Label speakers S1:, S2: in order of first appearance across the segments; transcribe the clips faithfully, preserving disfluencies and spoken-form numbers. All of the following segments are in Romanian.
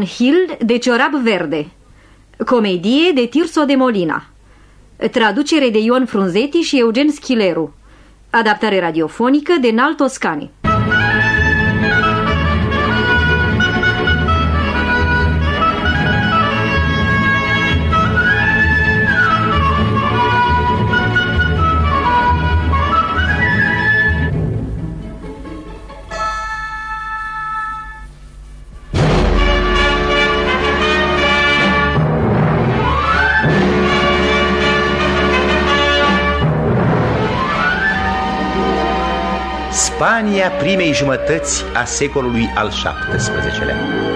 S1: Don Hild de Ciorap Verde. Comedie de Tirso de Molina. Traducere de Ion Frunzeti și Eugen Schileru. Adaptare radiofonică de Nal Toscani.
S2: Spania primei jumătăți a secolului al șaptesprezecelea.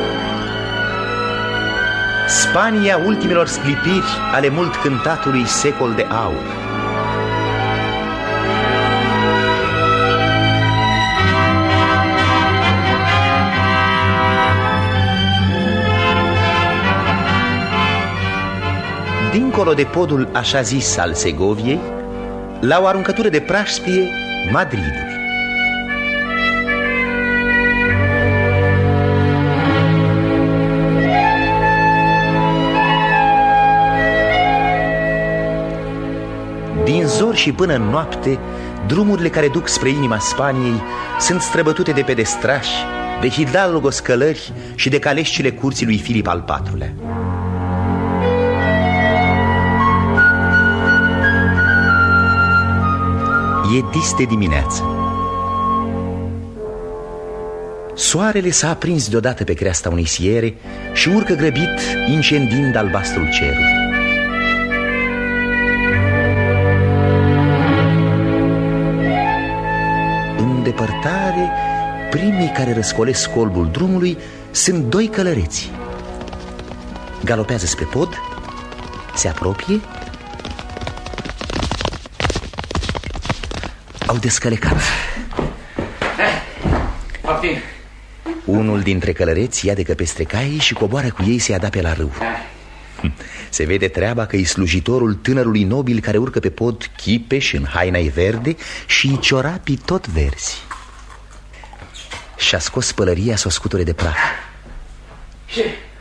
S2: Spania ultimelor sclipiri ale mult cântatului secol de aur. Dincolo de podul așa zis al Segoviei, la o aruncătură de prașpie, Madridul. Din zor și până în noapte, drumurile care duc spre inima Spaniei sunt străbătute de pedestrași, de hidalgos călări și de caleșcile curții lui Filip al patrulea. E dis de dimineață. Soarele s-a aprins deodată pe creasta unei siere și urcă grăbit, incendiind albastrul cerului. În depărtare, primii care răscolesc colbul drumului sunt doi călăreți. Galopează spre pod, se apropie. Au descălecat.
S3: Poftim.
S2: Unul dintre călăreți ia de căpestre caii și coboară cu ei să-i adapte la râu. Se vede treaba că e slujitorul tânărului nobil care urcă pe pod chipeș în haina-i verde și ciorapii tot verzi. Și-a scos pălăria să o scuture de praf.
S3: Ce?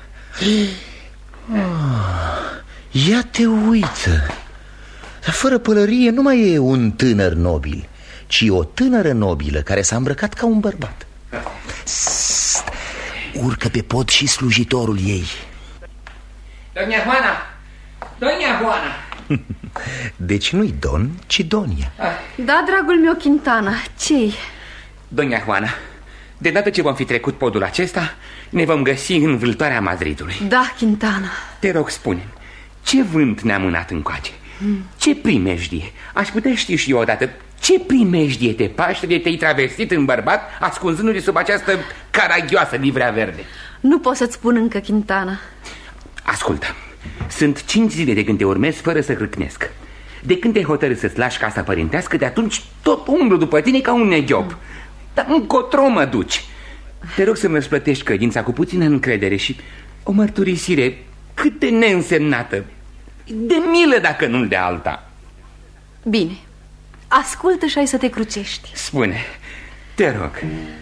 S2: Oh, ia te uită. Dar fără pălărie nu mai e un tânăr nobil, ci o tânără nobilă care s-a îmbrăcat ca un bărbat. Sst, urcă pe pod și slujitorul ei.
S3: Doña Juana! Doña Juana!
S2: Deci nu-i Don, ci Donia.
S4: Da, dragul meu, Quintana, ce-i?
S3: Doña Juana, de dată ce vom fi trecut podul acesta, ne vom găsi în vâltoarea Madridului.
S4: Da, Quintana.
S3: Te rog, spune-mi, ce vânt ne-a mânat încoace? Hmm. Ce primejdie? Aș putea ști și eu odată, ce primejdie te paște de te-ai travestit în bărbat, ascunzându-te sub această caragioasă livrea verde?
S4: Nu pot să-ți spun încă, Quintana.
S3: Ascultă, sunt cinci zile de când te urmez fără să crâcnesc. De când te-ai hotărât să-ți lași casa părintească, de atunci tot umblu după tine ca un negiob. hmm. Dar încotro mă duci. Te rog să-mi răsplătești credința cu puțină încredere și o mărturisire cât de neînsemnată, de milă dacă nu de alta.
S4: Bine, ascultă și ai să te crucești.
S3: Spune, te rog.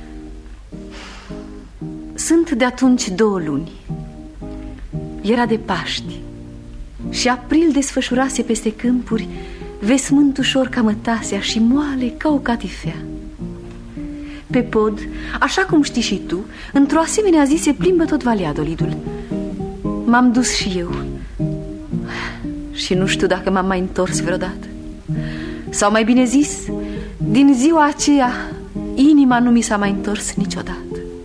S4: Sunt de atunci două luni. Era de Paști și april desfășurase peste câmpuri vesmânt ușor ca mătasea și moale ca o catifea. Pe pod, așa cum știi și tu, într-o asemenea zi se plimbă tot Valladolidul. M-am dus și eu și nu știu dacă m-am mai întors vreodată. Sau mai bine zis, din ziua aceea inima nu mi s-a mai întors niciodată.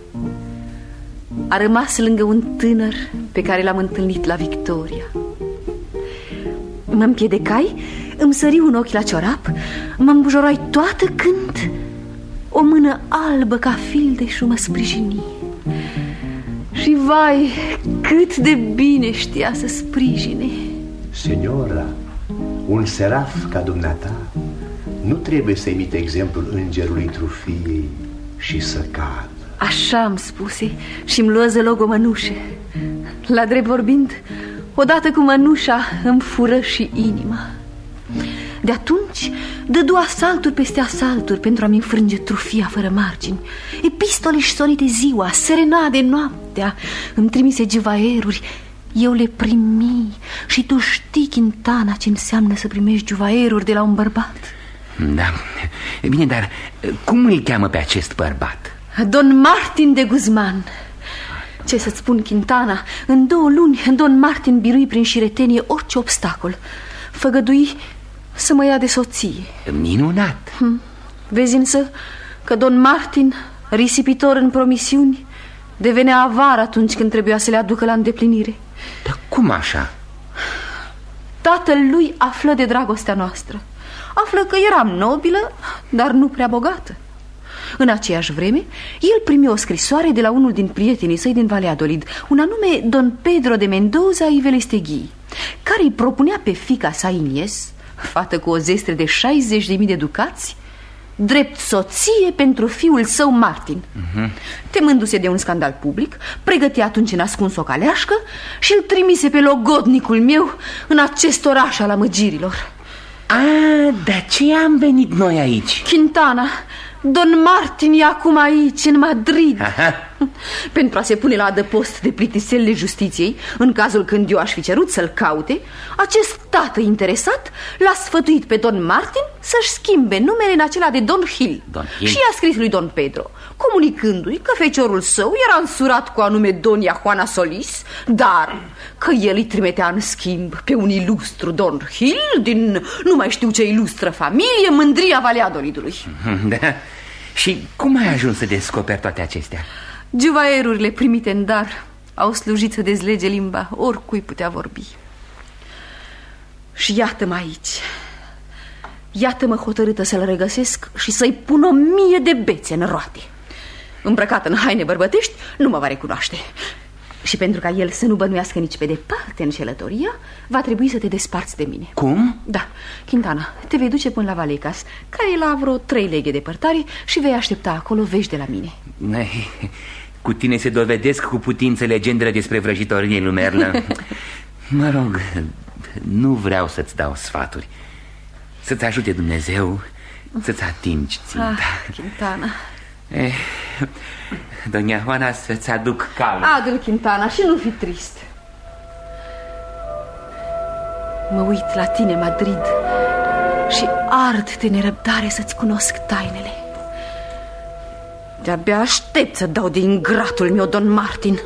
S4: A rămas lângă un tânăr pe care l-am întâlnit la Victoria. Mă împiedecai, îmi sări un ochi la ciorap, mă îmbujoroi toată când o mână albă ca fildeșul mă sprijini. Și vai, cât de bine știa să sprijine.
S5: Señora, un seraf ca dumneata nu trebuie să imite exemplul îngerului Trufiei și să cadă.
S4: Așa îmi spuse și îmi luă zălog o mănușă. La drept vorbind, odată cu mănușa îmi fură și inima. De atunci dădu asalturi peste asalturi pentru a-mi înfrânge trufia fără margini. Epistole și sonete ziua, serenade noaptea. Îmi trimise juvaieruri, eu le primi. Și tu știi, Quintana, ce înseamnă să primești juvaieruri de la un bărbat.
S3: Da, e bine, dar cum îl cheamă pe acest bărbat?
S4: Don Martin de Guzman. Ce să-ți spun, Quintana, în două luni Don Martin birui prin șiretenie orice obstacol. Făgădui să mă ia de soție.
S3: Minunat.
S4: hm. Vezi însă că Don Martin, risipitor în promisiuni, devenea avar atunci când trebuia să le aducă la îndeplinire.
S3: Dar cum așa?
S4: Tatăl lui află de dragostea noastră. Află că eram nobilă, dar nu prea bogată. În aceeași vreme, el primi o scrisoare de la unul din prietenii săi din Valladolid, un anume Don Pedro de Mendoza y Velestegui, care îi propunea pe fiica sa Inies, fată cu o zestre de șaizeci de mii de ducați, drept soție pentru fiul său Martin. uh-huh. Temându-se de un scandal public, pregătea atunci în ascuns o caleașcă și îl trimise pe logodnicul meu în acest oraș al amăgirilor.
S3: A, de aceea am venit noi aici.
S4: Quintana, Don Martin e acum aici, în Madrid.
S3: Aha.
S4: Pentru a se pune la adăpost de plictiselile justiției, în cazul când eu aș fi cerut să-l caute, acest tată interesat l-a sfătuit pe Don Martin să-și schimbe numele în acela de Don Hill.
S3: Don Hill.
S4: Și i-a scris lui Don Pedro, comunicându-i că feciorul său era însurat cu anume Donia Juana Solis, dar că el îi trimitea în schimb pe un ilustru Don Hill din nu mai știu ce ilustră familie, mândria Valladolidului.
S3: Da. Și cum ai ajuns să descoperi toate acestea?
S4: Juvaierurile primite în dar au slujit să dezlege limba oricui putea vorbi. Și iată-mă aici. Iată-mă hotărâtă să-l regăsesc și să-i pun o mie de bețe în roate. Îmbrăcată în haine bărbătești, nu mă va recunoaște. Și pentru ca el să nu bănuiască nici pe departe înșelătoria, va trebui să te desparți de mine.
S3: Cum?
S4: Da, Quintana, te vei duce până la Valecas, care e la vreo trei leghe departare, și vei aștepta acolo vești de la mine.
S3: Cu tine se dovedesc cu putință legendele despre vrăjitorie, lui Merlin. Mă rog, nu vreau să-ți dau sfaturi. Să-ți ajute Dumnezeu să-ți atingi ținta.
S4: Ah, Quintana.
S3: Eh, Doña Juana, să-ți aduc calm.
S4: Adu-l, Quintana, și nu fi trist. Mă uit la tine, Madrid, și ard de nerăbdare să-ți cunosc tainele. De-abia aștept să dau de ingratul meu, Don Martin.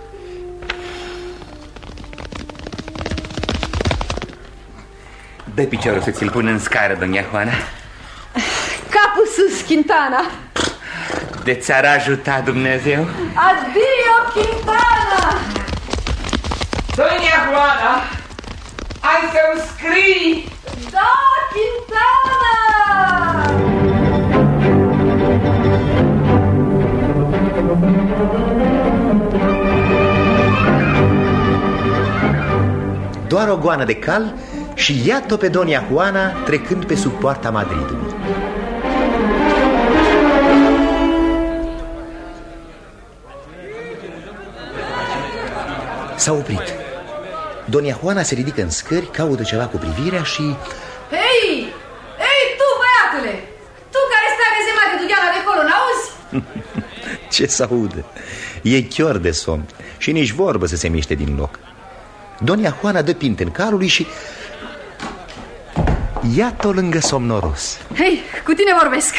S3: Dă piciorul să ți-l pun în scară, Doña Juana.
S4: Capul sus, Quintana.
S3: De ți-ar ajuta Dumnezeu.
S4: Adio, Quintana.
S3: Doña Juana, ai să-mi scrii.
S4: Da, Quintana.
S2: Doar o goană de cal și iată pe Donia Juana trecând pe sub poarta Madridului. S-a oprit. Donia Juana se ridică în scări, caută ceva cu privirea și...
S4: Hei! Hei, tu, băiatule! Tu care stai rezemat de dugheala de acolo, n-auzi?
S2: Ce s-aude? E chior de somn și nici vorbă să se miște din loc. Donia Juana dă pinten calului și... iată-o lângă somnoros.
S4: Hei, cu tine vorbesc.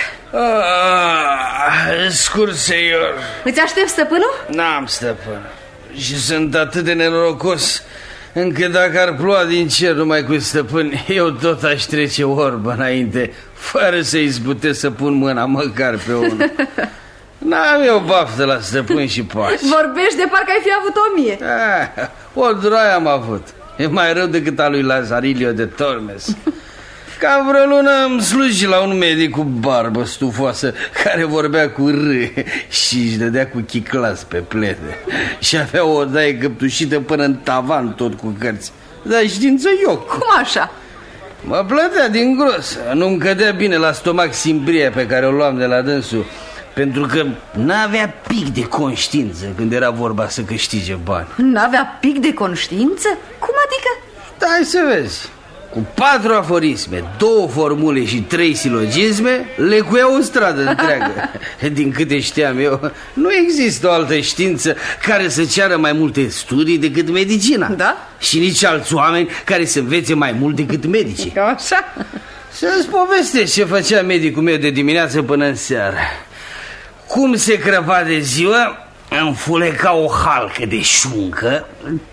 S6: Ah, scurt, seior.
S4: Îți aștept stăpânul?
S6: N-am stăpân. Și sunt atât de nenorocos încât dacă ar ploua din cer numai cu stăpâni, eu tot aș trece orbă înainte, fără să izbutesc să pun mâna măcar pe unul. N-am eu baftă la stăpâni și pași.
S4: Vorbești de parcă ai fi avut o mie.
S6: Ah, o droaie am avut. E mai rău decât a lui Lazarillo de Tormes. Ca vreo lună îmi sluji la un medic cu barbă stufoasă, care vorbea cu R și își dădea cu chiclas pe plete. Și avea o odaie căptușită până în tavan, tot cu cărți. Dar știință eu.
S4: Cum așa?
S6: Mă plătea din gros. Nu-mi cădea bine la stomac simbria pe care o luam de la dânsul, pentru că n-avea pic de conștiință când era vorba să câștige bani.
S4: N-avea pic de conștiință? Cum adică?
S6: Stai să vezi. cu patru aforisme, două formule și trei silogisme, le cuiau o stradă întreagă. Din câte știam eu, nu există o altă știință care să ceară mai multe studii decât medicina.
S4: Da?
S6: Și nici alți oameni care să învețe mai mult decât medicii.
S4: Cam așa.
S6: Să-ți povestesc ce făcea medicul meu de dimineață până în seară. Cum se crăpa de ziua, înfuleca o halcă de șuncă,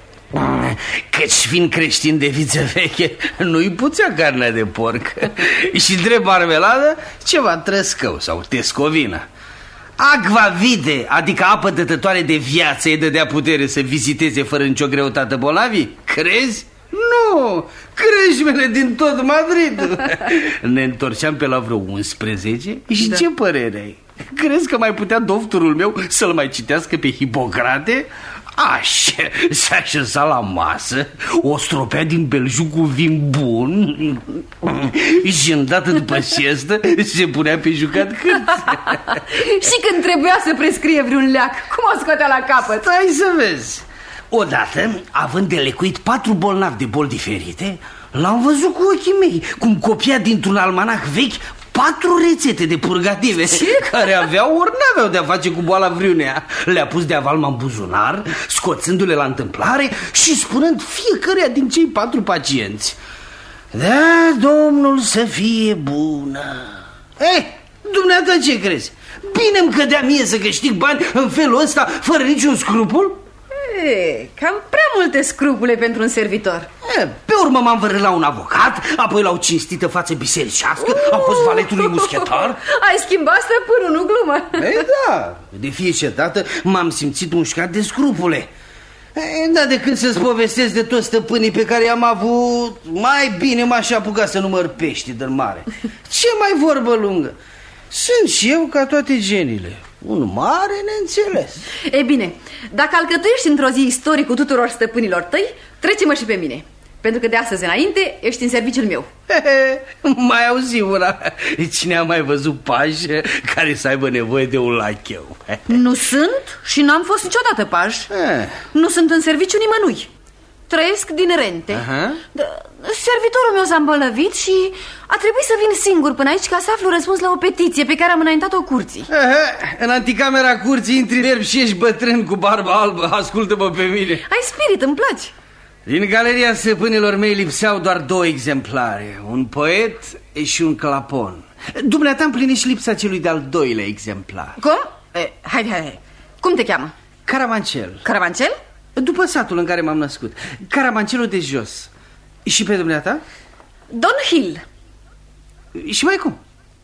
S6: căci fiind creștin de viță veche, nu-i puțea carnea de porc. Și drept marmeladă, ceva trăscău sau tescovină. Acva vitae, adică apă dătătoare de viață, îi dădea putere să viziteze fără nicio greutate bolnavii? Crezi? Nu, crejmele din tot Madrid. Ne întorceam pe la vreo unsprezece și da. Ce părere ai? Crezi că mai putea doctorul meu să-l mai citească pe Hipocrate? Așa, se așeza la masă, o stropea din belșug cu vin bun și îndată după siestă se punea pe jucat cărți.
S4: Și când trebuia să prescrie vreun leac, cum o scotea la capăt?
S6: Stai să vezi. Odată, având de lecuit patru bolnavi de boli diferite, l-am văzut cu ochii mei cum copia dintr-un almanah vechi patru rețete de purgative. Ce? Care aveau ori n-aveau de-a face cu boala vreunea. Le-a pus de avalma în buzunar, scoțându-le la întâmplare și spunând fiecăruia din cei patru pacienți: da, Domnul să fie bună. Eh, dumneata ce crezi? Bine-mi cădea mie să câștig bani în felul ăsta fără niciun scrupul?
S4: E, cam prea multe scrupule pentru un servitor.
S6: E, pe urmă m-am vărât la un avocat, apoi la o cinstită față bisericească, uh! am fost valetul lui muschetar.
S4: Ai schimbat stăpânul, nu glumă.
S6: Ei da, de fiecare dată m-am simțit mușcat de scrupule. E, da, de când să-ți povestesc de toți stăpânii pe care i-am avut, mai bine m-aș apuca să număr pești din mare. Ce mai vorbă lungă? Sunt și eu ca toate genile, un mare neînțeles.
S4: E bine, dacă alcătuiești într-o zi istoricul tuturor stăpânilor tăi, trece-mă și pe mine, pentru că de astăzi înainte ești în serviciul meu.
S6: Mai auzi una. Cine a mai văzut pași care să aibă nevoie de un lacheu?
S4: Nu sunt și n-am fost niciodată paj. Nu sunt în serviciu nimănui. Trăiesc din rente. Aha. Servitorul meu s-a îmbolnăvit și a trebuit să vin singur până aici ca să aflu răspuns la o petiție pe care am înaintat-o curții. Aha.
S6: În anticamera curții intri lerb și ești bătrân cu barbă albă. Ascultă-mă pe mine.
S4: Ai spirit, îmi place.
S6: Din galeria stăpânilor mei lipseau doar două exemplare, un poet și un clapon. Dumneata împlinești lipsa celui de-al doilea exemplar.
S4: Cum? Eh, hai, hai, hai. Cum te cheamă?
S6: Caravancel.
S4: Caravancel?
S6: După satul în care m-am născut. Caravancelul de jos. Și pe dumneata?
S4: Don Hill.
S6: Și mai cum?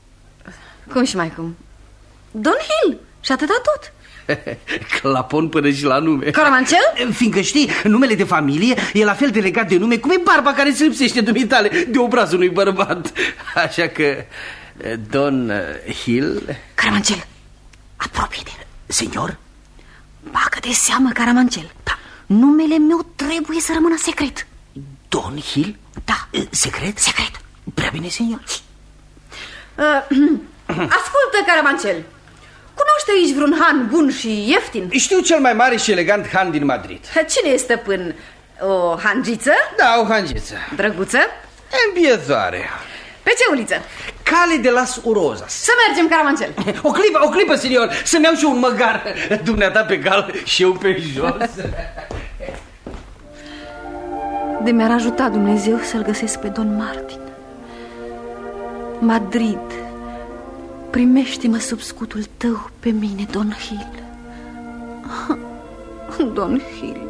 S4: Cum și mai cum? Don Hill. Și atâta tot.
S6: Clapon până și la nume.
S4: Caravancel?
S6: Fiindcă știi, numele de familie e la fel de legat de nume cum e barba care se lipsește dumitale de obrazul unui bărbat. Așa că Don Hill.
S4: Caravancel, apropie-te.
S6: Senior?
S4: Bagă de seamă, Caravancel. Da. Numele meu trebuie să rămână secret.
S6: Don Hill?
S4: Da.
S6: Secret?
S4: Secret.
S6: Prea bine, senior.
S4: uh, Ascultă, Caravancel. Cunoște aici vreun han bun și ieftin?
S6: Știu cel mai mare și elegant han din Madrid.
S4: Cine e stăpân? O hangiță?
S6: Da, o hangiță.
S4: Drăguță?
S6: Îmbietoare.
S4: Pe ce uliță?
S6: Cale de las Urozas.
S4: Să mergem, Caravancel.
S6: O clipă, o clipă, senior. Să-mi iau și un măgar. Dumneata pe cal și eu pe jos.
S4: De mi-ar ajuta Dumnezeu să-l găsesc pe Don Martin. Madrid, primește-mă sub scutul tău pe mine, Don Hill. Don Hill.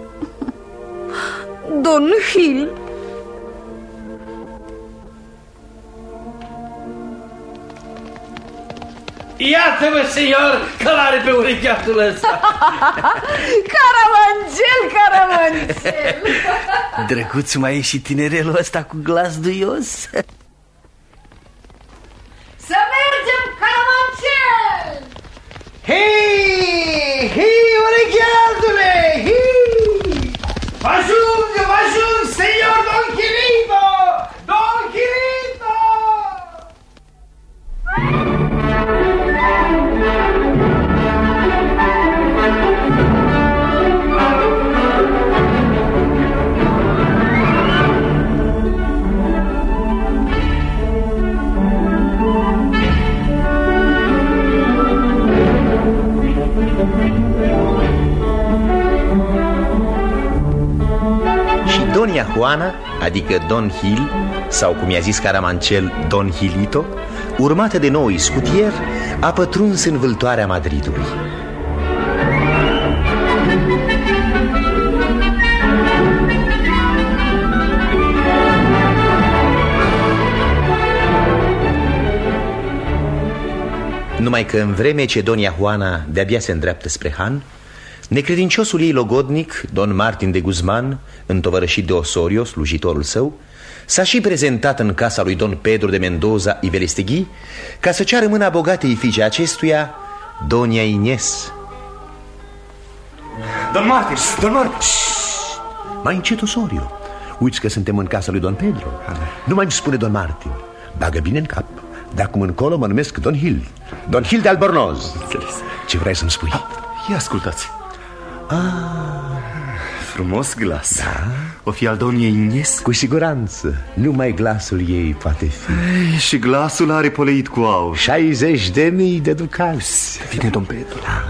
S4: Don Hill.
S6: Iată-mă, senior, că l-are pe urecheatul ăsta.
S4: Caravancel, Caravancel.
S6: Drăguț mai e și tinerelul ăsta cu glas duios.
S4: Să mergem, Caravancel.
S6: Hei, hei, urecheatule, hei. Vă ajung, vă ajung, senior Don Quirito, Don Quirito.
S2: Doña Juana, adică Don Gil, sau cum i-a zis Caramanchel, Don Gilito, urmată de nou scutier, a pătruns în vâltoarea Madridului. Numai că în vreme ce Doña Juana de-abia se îndreaptă spre Han, necredinciosul ei logodnic, Don Martin de Guzman, întovărășit de Osorio, slujitorul său, s-a și prezentat în casa lui Don Pedro de Mendoza y Velestegui ca să ceară mâna bogatei fiice acestuia, Doña Inés.
S5: Don Martin, Don Martin! Mai încet, Osorio. Uiți că suntem în casa lui Don Pedro. Nu mai îmi spune Don Martin. Bagă bine în cap. De acum încolo mă numesc Don Gil, Don Gil de Albornoz. Ce vrei să-mi spui?
S7: Ia ascultați. Ah, frumos glas. Da? O fi al Doniei Inés?
S5: Cu siguranță. Numai glasul ei poate fi.
S7: Ei, și glasul are poleit cu aur.
S5: șaizeci de mii de ducați.
S7: Vine Don Pedro. Da.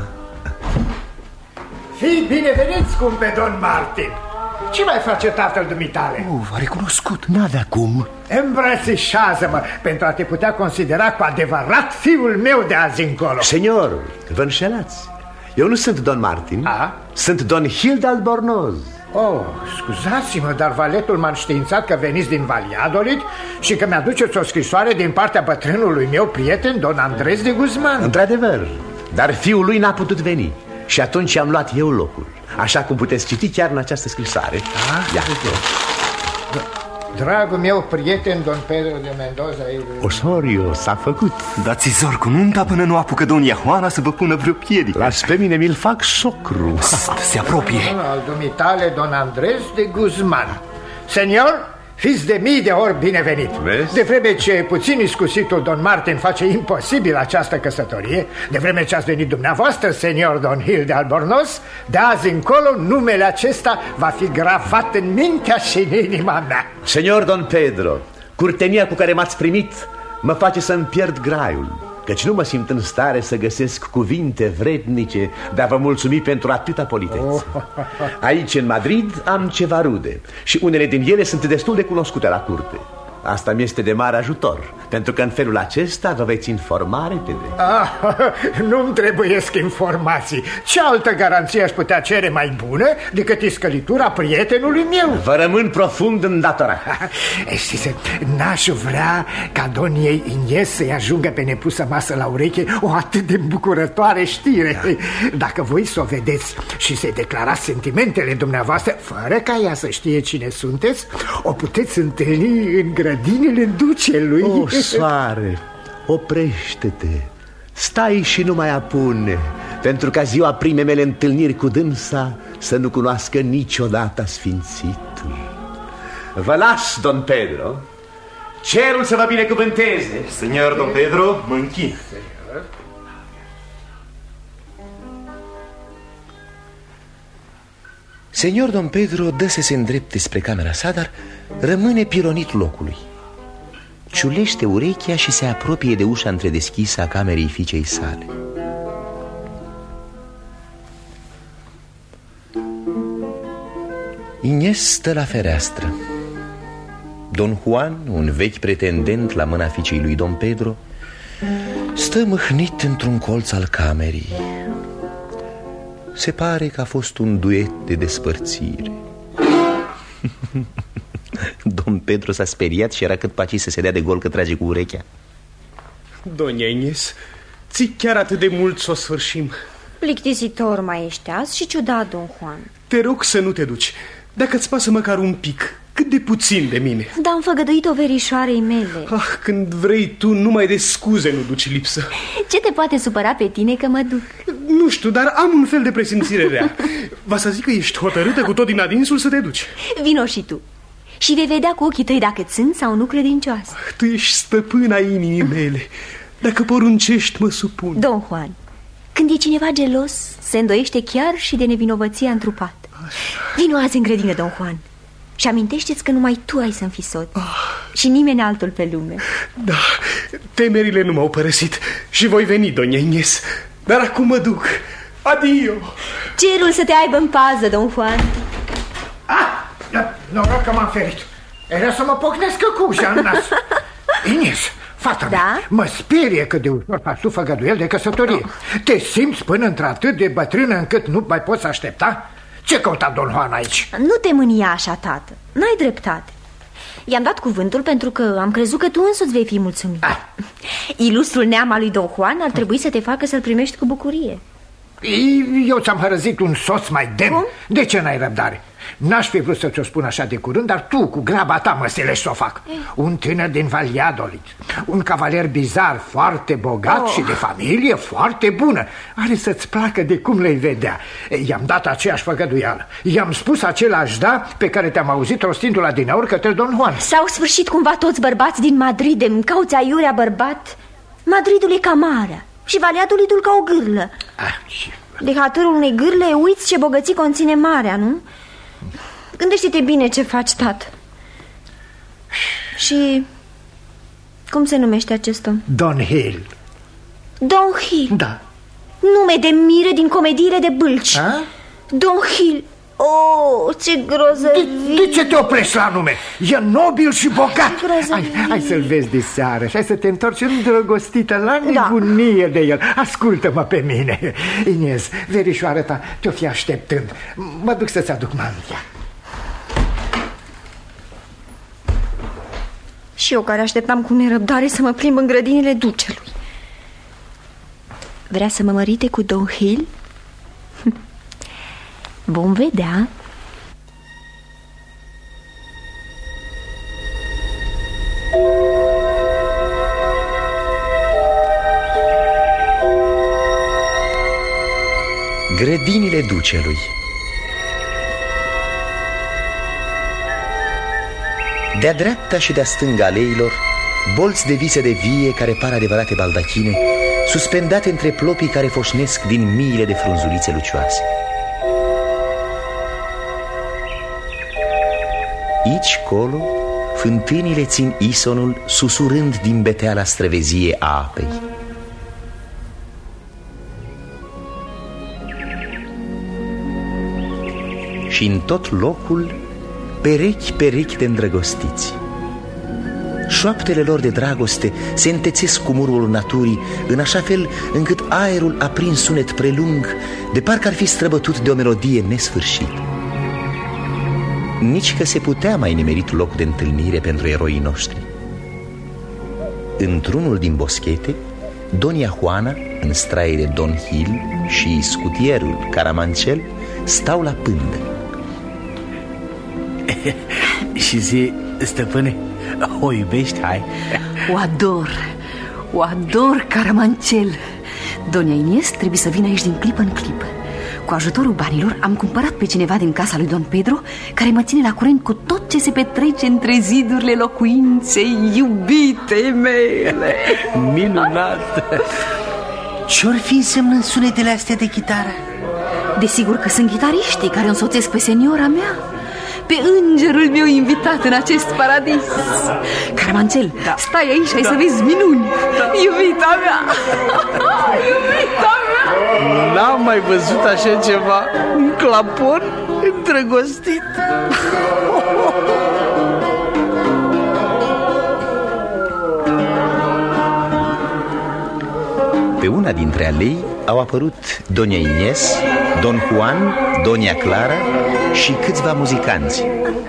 S8: Fii bineveniți, scumpe Don Martin. Ce mai face tatăl dumitale?
S5: Oh, v-a recunoscut. N-avea cum.
S8: Îmbrățișează-mă pentru a te putea considera cu adevărat fiul meu de azi încolo.
S5: Senior, vă înșelați. Eu nu sunt Don Martin. A? Sunt Don Gil de Albornoz.
S8: Oh, scuzați-mă, dar valetul m-a înștiințat că veniți din Valladolid și că mi-aduceți o scrisoare din partea bătrânului meu prieten, Don Andres de Guzman.
S5: Într-adevăr, dar fiul lui n-a putut veni și atunci am luat eu locul. Așa cum puteți citi chiar în această scrisoare. Ah, ia.
S8: Dragul meu prieten, Don Pedro de Mendoza.
S5: Osorio, s-a făcut.
S7: Dați zor cu nunta până nu apucă Doña Juana să vă pună vreo piedică.
S5: Las pe mine, mi-l fac socru.
S7: Se apropie.
S8: Al dumitale, Don Andres de Guzman. Senior, fiți de mii de ori binevenit. Vezi? De vreme ce puțin iscusitul Don Martin face imposibil această căsătorie, de vreme ce ați venit dumneavoastră, senior Don Gil de Albornoz, de azi încolo numele acesta va fi gravat în mintea și în inima mea.
S5: Senior Don Pedro, curtenia cu care m-ați primit mă face să-mi pierd graiul, căci nu mă simt în stare să găsesc cuvinte vrednice de a vă mulțumi pentru atâta politețe. Aici, în Madrid, am ceva rude și unele din ele sunt destul de cunoscute la curte. Asta mi este de mare ajutor, pentru că în felul acesta vă veți informa repede.
S8: Ah, nu-mi trebuiesc informații. Ce altă garanție aș putea cere mai bună decât iscălitura prietenului meu?
S5: Vă rămân profund îndatorat.
S8: Știți, n-aș vrea ca Doniei Inés să-i ajungă pe nepusă masă la ureche o atât de bucurătoare știre. Dacă voi să o vedeți și să-i declarați sentimentele dumneavoastră, fără ca ea să știe cine sunteți, o puteți întâlni în grădinile ducelui.
S5: O, soare, oprește-te. Stai și nu mai apune, pentru ca ziua primei mele întâlniri cu dânsa să nu cunoască niciodată sfințitul. Vă las, Don Pedro. Cerul să vă binecuvânteze.
S7: Senior Don Pedro, mă închin.
S2: Senior Don Pedro dă să se îndrepte spre camera sa, dar rămâne pilonit locului. Ciulește urechea și se apropie de ușa întredeschisă a camerei fiicei sale. Inés stă la fereastră. Don Juan, un vechi pretendent la mâna fiicei lui Don Pedro, stă mâhnit într-un colț al camerei. Se pare că a fost un duet de despărțire. Don Pedro s-a speriat și era cât paci să se dea de gol că trage cu urechea.
S9: Doña Inés, ți chiar atât de mult să o sfârșim?
S10: Plictisitor mai ești azi și ciudat, Don Juan.
S9: Te rog să nu te duci. Dacă-ți pasă măcar un pic, cât de puțin de mine.
S10: Dar am făgăduit-o verișoarei mele.
S9: Ah, când vrei tu, numai de scuze nu duci lipsă.
S10: Ce te poate supăra pe tine că mă duc?
S9: Nu știu, dar am un fel de presimțire rea. Va să zic că ești hotărâtă cu tot din adinsul să te duci.
S10: Vino și tu și vei vedea cu ochii tăi dacă sunt sau nu credincioasă.
S9: Tu ești stăpâna inimii mele. Dacă poruncești, mă supun.
S10: Don Juan, când e cineva gelos, se îndoiește chiar și de nevinovăția întrupat. Vino azi în grădină, Don Juan, și amintește-ți că numai tu ai să-mi fii soț. ah. Și nimeni altul pe lume.
S9: Da, temerile nu m-au părăsit și voi veni, Doña Inés. Dar acum mă duc. Adio.
S10: Cerul să te aibă în pază, Don Juan.
S8: Ah, Noroc că m-am ferit. Era să mă pocnească cu ușa în nas. Ines, fata mea, da? Mă sperie că de ușor faci tu făgăduiel de căsătorie. Oh. Te simți până într-atât de bătrână încât nu mai poți aștepta? Ce căuta Don Juan aici?
S10: Nu te mânia așa, tată. N-ai dreptate. I-am dat cuvântul pentru că am crezut că tu însuți vei fi mulțumit. Ah. Ilustrul neam al lui Don Juan ar trebui să te facă să-l primești cu bucurie.
S8: Eu ți-am hărăzit un soț mai demn. Cum? De ce n-ai răbdare? N-aș fi vrut să ți-o spun așa de curând, dar tu, cu graba ta, mă stilești să o fac. Eh. Un tânăr din Valladolid, un cavaler bizar, foarte bogat oh. și de familie foarte bună. Are să-ți placă de cum le-i vedea. I-am dat aceeași făgăduială. I-am spus același da pe care te-am auzit rostindu-l adineauri către Don Juan.
S10: S-au sfârșit cumva toți bărbați din Madrid, îmi cauți aiurea bărbat. Madridul e ca marea și Valladolidul ca o gârlă. Ah, și... De hatărul unei gârle uiți ce bogății conține marea, nu? Gândește-te bine ce faci, tată. Și cum se numește acest om?
S8: Don Hill.
S10: Don Hill?
S8: Da.
S10: Nume de mire din comediile de bâlci. A? Don Hill. Oh, ce grozăvie.
S8: De, de ce te oprești la nume? E nobil și bogat. Hai, hai să-l vezi de seară și hai să te întorci îndrăgostită la nebunie da. de el. Ascultă-mă pe mine. Ines, verișoară ta te-o fi așteptând. Mă duc să-ți aduc mantia.
S10: Și eu care așteptam cu nerăbdare să mă plimb în grădinile ducelui. Vrea să mă mărite cu Don Hill? Vom vedea.
S2: Grădinile ducelui. De-a dreapta și de-a stânga aleilor, bolți de viță de vie care par adevărate baldachine, suspendate între plopii care foșnesc din miile de frunzulițe lucioase. Aici, colo, fântânile țin isonul, susurând din beteala străvezie a apei. Și în tot locul, perechi, perechi de îndrăgostiți. Șoaptele lor de dragoste se întețesc cu murmurul naturii, în așa fel încât aerul a prins sunet prelung, de parcă ar fi străbătut de o melodie nesfârșită. Nici că se putea mai nimerit loc de întâlnire pentru eroii noștri. Într-unul din boschete, Donia Juana, în straie de Don Hill, și scutierul Caramanchel stau la pândă.
S5: Și zi, stăpâne, o iubești, hai?
S4: O ador, o ador, Caramanchel. Donia Ines trebuie să vină aici din clipă în clipă. Cu ajutorul banilor am cumpărat pe cineva din casa lui Don Pedro, care mă ține la curent cu tot ce se petrece între zidurile locuinței iubitei mele.
S5: Minunat! Ce-or fi însemnând sunetele astea de chitară?
S4: Desigur că sunt chitariștii care însoțesc pe seniora mea, pe îngerul meu invitat în acest paradis. Caramanchel, da. Stai aici, hai da. să vezi minuni. Da. Iubita mea, iubita mea.
S6: N-am mai văzut așa ceva. Un clapon îndrăgostit.
S2: Pe una dintre alei au apărut Doña Inés, Don Juan, Doña Clara și câțiva muzicanți.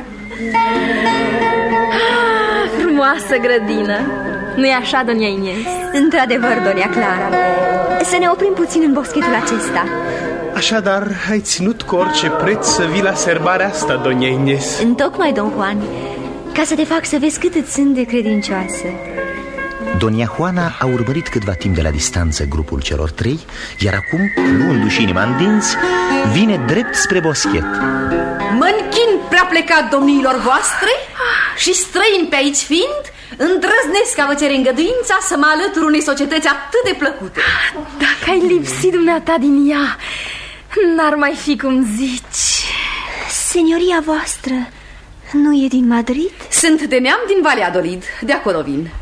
S1: Ah, frumoasă grădină! Nu-i așa, Doña Inés?
S10: Într-adevăr, Doña Clara. Să ne oprim puțin în boschetul acesta.
S9: Așadar, ai ținut cu orice preț să vii la serbarea asta, Doña Inés.
S10: Întocmai, Don Juan, ca să te fac să vezi cât îți sunt de credincioasă.
S2: Donia Juana a urmărit câtva timp de la distanță grupul celor trei, iar acum, luându-și inima în dinți, vine drept spre boschet.
S1: Mă închin prea plecat domniilor voastre și străin pe aici fiind, îndrăznesc a vă cere îngăduința să mă alătur unei societăți atât de plăcute. Dacă ai lipsit dumneata din ea, n-ar mai fi cum zici.
S10: Senioria voastră nu e din Madrid?
S1: Sunt de neam din Valladolid, de acolo vin.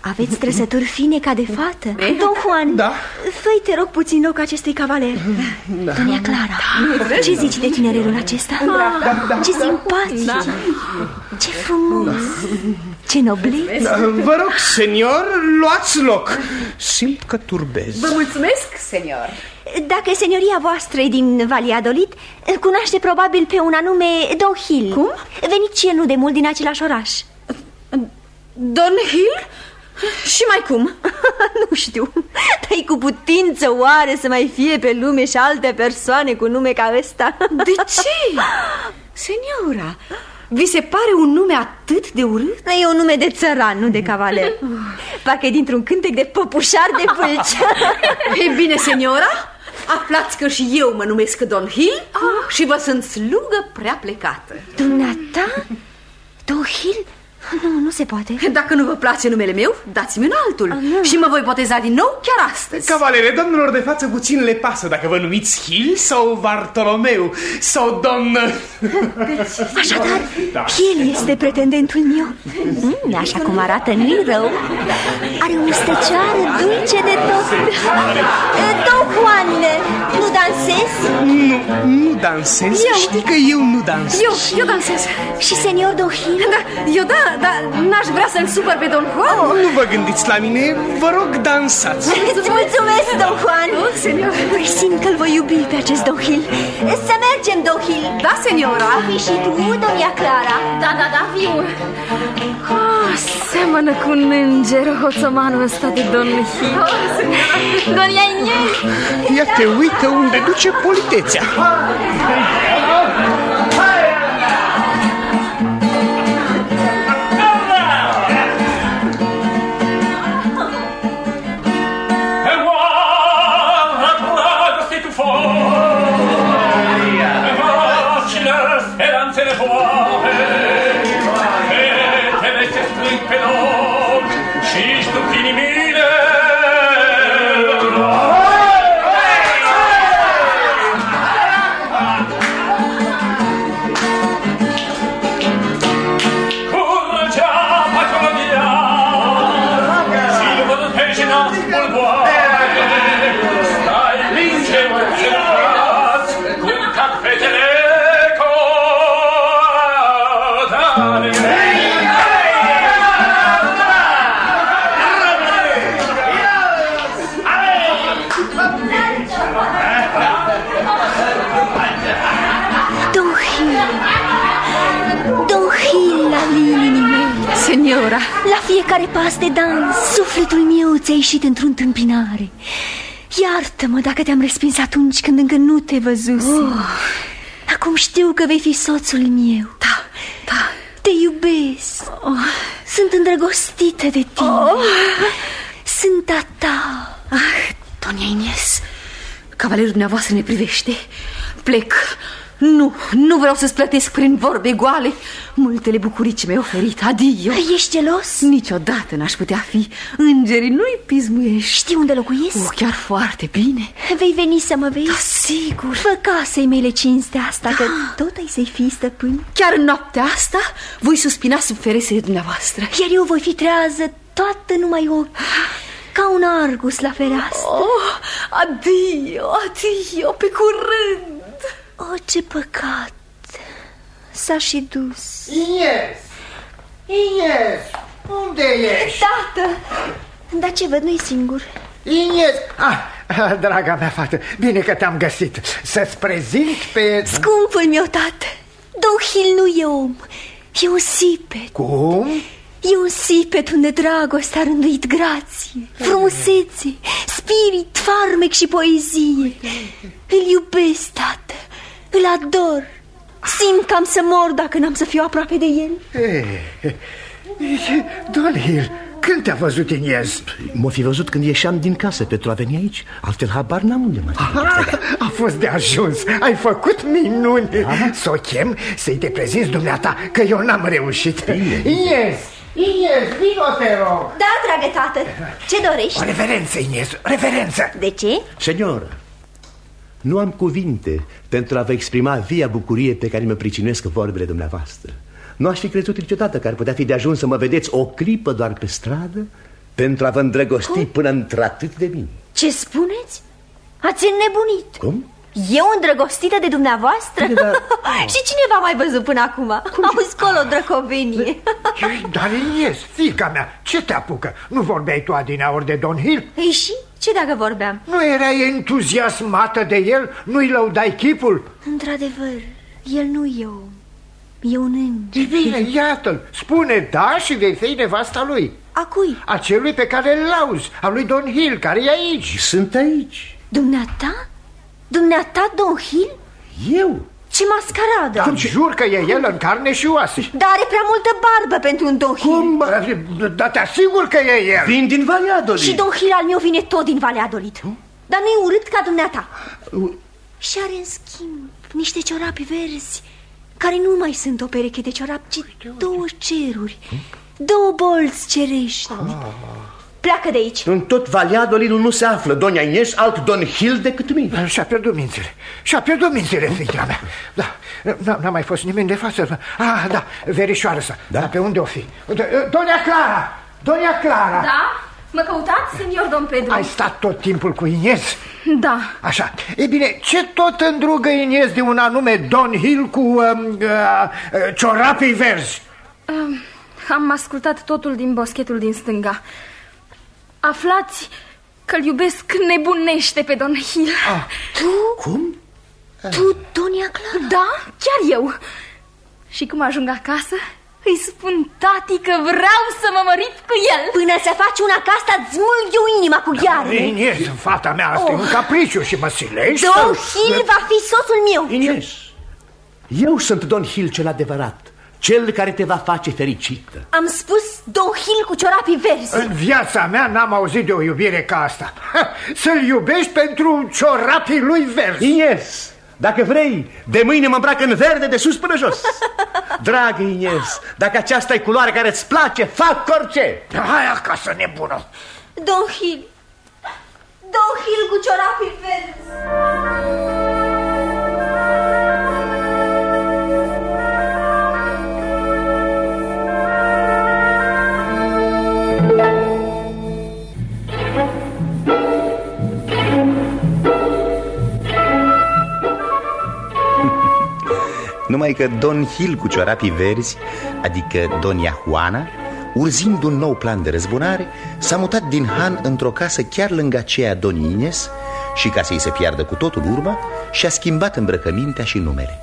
S10: Aveți trăsături fine ca de fată? Don Juan,
S9: da.
S10: fă-i te rog puțin loc acestui cavaler. Da. Donia Clara, da. Ce zici de tinerelul acesta? Da, da, da. Ce simpatic, da. Ce frumos, da. Ce noblețe.
S9: Da, vă rog, senior, luați loc. Simt că turbez.
S1: Vă mulțumesc, senior.
S10: Dacă senioria voastră e din Valladolid, îl cunoaște probabil pe un anume Don Gil.
S1: Cum?
S10: Venit și el nu de mult din același oraș.
S1: Don Gil? Și mai cum?
S10: Nu știu. Dar-i cu putință oare să mai fie pe lume și alte persoane cu nume ca ăsta?
S1: De ce? Seniora, vi se pare un nume atât de urât?
S10: E un nume de țăran, nu de cavaler. Parcă e dintr-un cântec de păpușar de pâlci.
S1: E bine, seniora, aflați că și eu mă numesc Don Gil ah. și vă sunt slugă prea plecată.
S10: Dumneata? Don Gil? Nu, nu se poate.
S1: Dacă nu vă place numele meu, dați-mi un altul ah, și mă voi boteza din nou chiar astăzi.
S9: Cavalere, domnilor de față puțin le pasă dacă vă numiți Gil sau Bartolomeu sau domn...
S10: Așadar, da. Gil este pretendentul meu. mm, Așa cum arată, nu-i rău. Are o mustăcioară dulce de tot. Don Juan, nu dansezi?
S9: Nu, nu dansez. Eu. Știi că eu nu dansez.
S1: Eu, eu dansez.
S10: Și senior Don Gil?
S1: Da, eu da, dar n-aș vrea să-l supăr pe Don Juan.
S9: Oh, nu vă gândiți la mine, vă rog, dansați.
S10: Îți mulțumesc, Don Juan.
S1: Oh, senior.
S10: Simt că-l voi iubi pe acest Don Gil. Să mergem, Don Gil.
S1: Da, seniora.
S10: Fi și tu, Donia Clara.
S1: Da, da, da, fiu. Oh, seamănă cu un înger hoțomanul ăsta de Don Gil. Oh,
S10: Donia Inés.
S9: Ia te uită unde duce politețea.
S10: Seniora, la fiecare pas de dans, sufletul meu ți-a ieșit într-o întâmpinare. Iartă-mă dacă te-am respins atunci când încă nu te văzusem. oh. Acum știu că vei fi soțul meu.
S1: Da, da.
S10: Te iubesc. oh. Sunt îndrăgostită de tine. oh. Sunt a ta.
S1: Ah, Donia Inés, cavalerul dumneavoastră ne privește. Plec. Nu, nu vreau să-ți plătesc prin vorbe goale multele bucurii ce mi-ai oferit. Adio.
S10: Ești gelos?
S1: Niciodată n-aș putea fi. Îngerii nu-i pismuiești.
S10: Știi unde locuiesc?
S1: Oh, chiar foarte bine.
S10: Vei veni să mă vezi?
S1: Da, sigur.
S10: Fă casei mele cinstea asta, da. Că tot ai să-i fii stăpân.
S1: Chiar în noaptea asta voi suspina sub feresele dumneavoastră.
S10: Iar eu voi fi trează toată numai ochi, ca un argus la fereastră.
S1: Oh, adio, adio, pe curând.
S10: Oh, ce păcat. S-a și dus.
S8: Inés! Inés! Unde ești?
S10: Tată! Dar ce văd, nu-i singur.
S8: Inés! Ah, draga mea fată, bine că te-am găsit. Să-ți prezint pe...
S10: Scumpul meu tată, Don Gil nu e om, e un sipet.
S8: Cum?
S10: E un sipet unde dragostea a rânduit grație, frumusețe, spirit, farmec și poezie. Îl iubesc, tată, îl ador. Simt că am să mor dacă n-am să fiu aproape de el.
S8: Eh, Don Gil, când te-a văzut Inés?
S5: M-o fi văzut când ieșeam din casă pentru a veni aici. Altfel habar n-am unde mă.
S8: A fost de ajuns, ai făcut minuni. Să o chem, să-i te prezinți dumneata, că eu n-am reușit. Inés! Inés, vino, te rog.
S10: Da, dragă tată, ce dorești?
S8: O reverență, Inés, reverență.
S10: De ce?
S5: Senioră, nu am cuvinte pentru a vă exprima via bucurie pe care mă pricinuiesc vorbele dumneavoastră. Nu aș fi crezut niciodată că ar putea fi de ajuns să mă vedeți o clipă doar pe stradă Pentru a vă îndrăgosti Cum? până într-atât de bine.
S10: Ce spuneți? Ați înnebunit.
S5: Cum?
S10: Eu îndrăgostită de dumneavoastră? Da. Și cine v-a mai văzut până acum? Auzi colo, drăcovenie.
S8: Dar Inies, fiica mea, ce te apucă? Nu vorbeai tu adineauri de Don Hill?
S10: Ei și? Ce dacă vorbeam?
S8: Nu erai entuziasmată de el? Nu-i lăudai chipul?
S10: Într-adevăr, el nu e om, e un înger.
S8: E bine, iată-l, spune da și vei fi nevasta lui.
S10: A cui?
S8: A celui pe care îl lauzi, a lui Don Hill, care e aici.
S5: Sunt aici.
S10: Dumneata? Dumneata, Don Hill?
S5: Eu?
S10: Ce mascaradă!
S8: Dar jur că e el în carne și oase.
S10: Dar are prea multă barbă pentru un Don Hill.
S8: Cum? Dar te asigur că e el.
S5: Vin din Valladolid.
S10: Și Don Hill al meu vine tot din Valladolid. hmm? Dar nu-i urât ca dumneata. uh. Și are în schimb niște ciorapi verzi, care nu mai sunt o pereche de ciorapi, ci două ceruri, hmm? două bolți cerești. ah. Pleacă de aici.
S5: În tot Valladolidul nu se află, doña Ines, alt Don Hill decât mine.
S8: Și-a pierdut mințile. Și-a pierdut mințile, fiica mea. Da, n-a mai fost nimeni de față. Ah, da, verișoară sa. Da? Dar pe unde o fi? Doña Clara! Doña Clara!
S1: Da? Mă căutați, senior Don Pedro?
S8: Ai stat tot timpul cu Ines?
S1: Da.
S8: Așa. E bine, ce tot îndrugă Ines de un anume Don Hill cu uh, uh, ciorapii verzi?
S1: Uh, am ascultat totul din boschetul din stânga. Aflați că-l iubesc nebunește pe Don Hill.
S5: ah,
S10: Tu?
S5: Cum?
S10: Tu, Doña Clara?
S1: Da, chiar eu. Și cum ajung acasă, îi spun tati că vreau să mă mărit cu el.
S10: Până să faci una ca asta, îți smulg eu inima cu gheară.
S8: Ines, fata mea, asta oh. e un capriciu și mă silești.
S10: Don Hill va fi soțul meu.
S5: Ines, eu sunt Don Hill cel adevărat, cel care te va face fericită.
S10: Am spus Don Hill cu ciorapii verzi.
S8: În viața mea n-am auzit de o iubire ca asta. Să-l iubești pentru ciorapii lui verzi.
S5: Ines, dacă vrei, de mâine mă îmbrac în verde de sus până jos. Dragă Ines, dacă aceasta e culoarea care îți place, fac orice.
S8: Hai acasă, nebună.
S10: Don Hill, Don Hill cu ciorapii verzi.
S2: Numai că Don Hill cu ciorapii verzi, adică Doña Juana, urzind un nou plan de răzbunare, s-a mutat din Han într-o casă chiar lângă aceea Donii Ines și, ca să-i se piardă cu totul urma, și-a schimbat îmbrăcămintea și numele.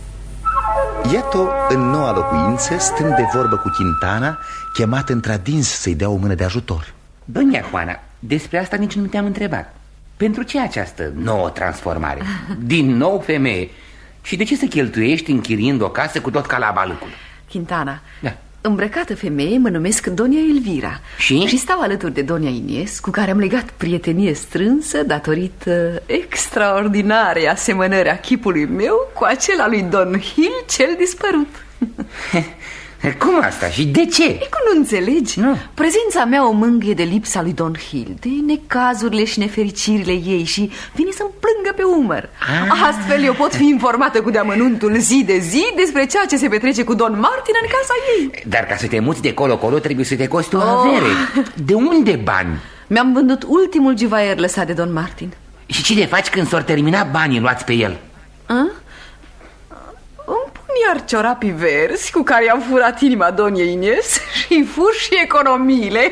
S2: Iată-o în noua locuință, stând de vorbă cu Quintana, chemat într-adins să-i dea o mână de ajutor.
S3: Doña Juana, despre asta nici nu te-am întrebat. Pentru ce această nouă transformare? Din nou femeie. Și de ce să cheltuiești închiriind o casă cu tot calabalăcul?
S4: Quintana,
S3: da.
S4: Îmbrăcată femeie, mă numesc Doña Elvira.
S3: Și?
S4: Și stau alături de Doña Ines, cu care am legat prietenie strânsă datorită extraordinarei asemănări a chipului meu cu acela lui Don Hill cel dispărut.
S3: Cum asta? Și de ce?
S4: E cum nu înțelegi?
S3: Nu.
S4: Prezența mea o mângâie de lipsa lui Don Hill, de necazurile și nefericirile ei și vine să-mi plângă pe umăr. ah. Astfel eu pot fi informată cu deamănuntul zi de zi despre ceea ce se petrece cu Don Martin în casa ei.
S3: Dar ca să te muți de colo-colo trebuie să te coste o avere. oh. De unde bani?
S4: Mi-am vândut ultimul givaier lăsat de Don Martin.
S3: Și ce le faci când s-or termina banii luați pe el?
S4: A? Îmi pun iar ciorapii verzi cu care i-am furat inima Doniei Ines și fur și economiile.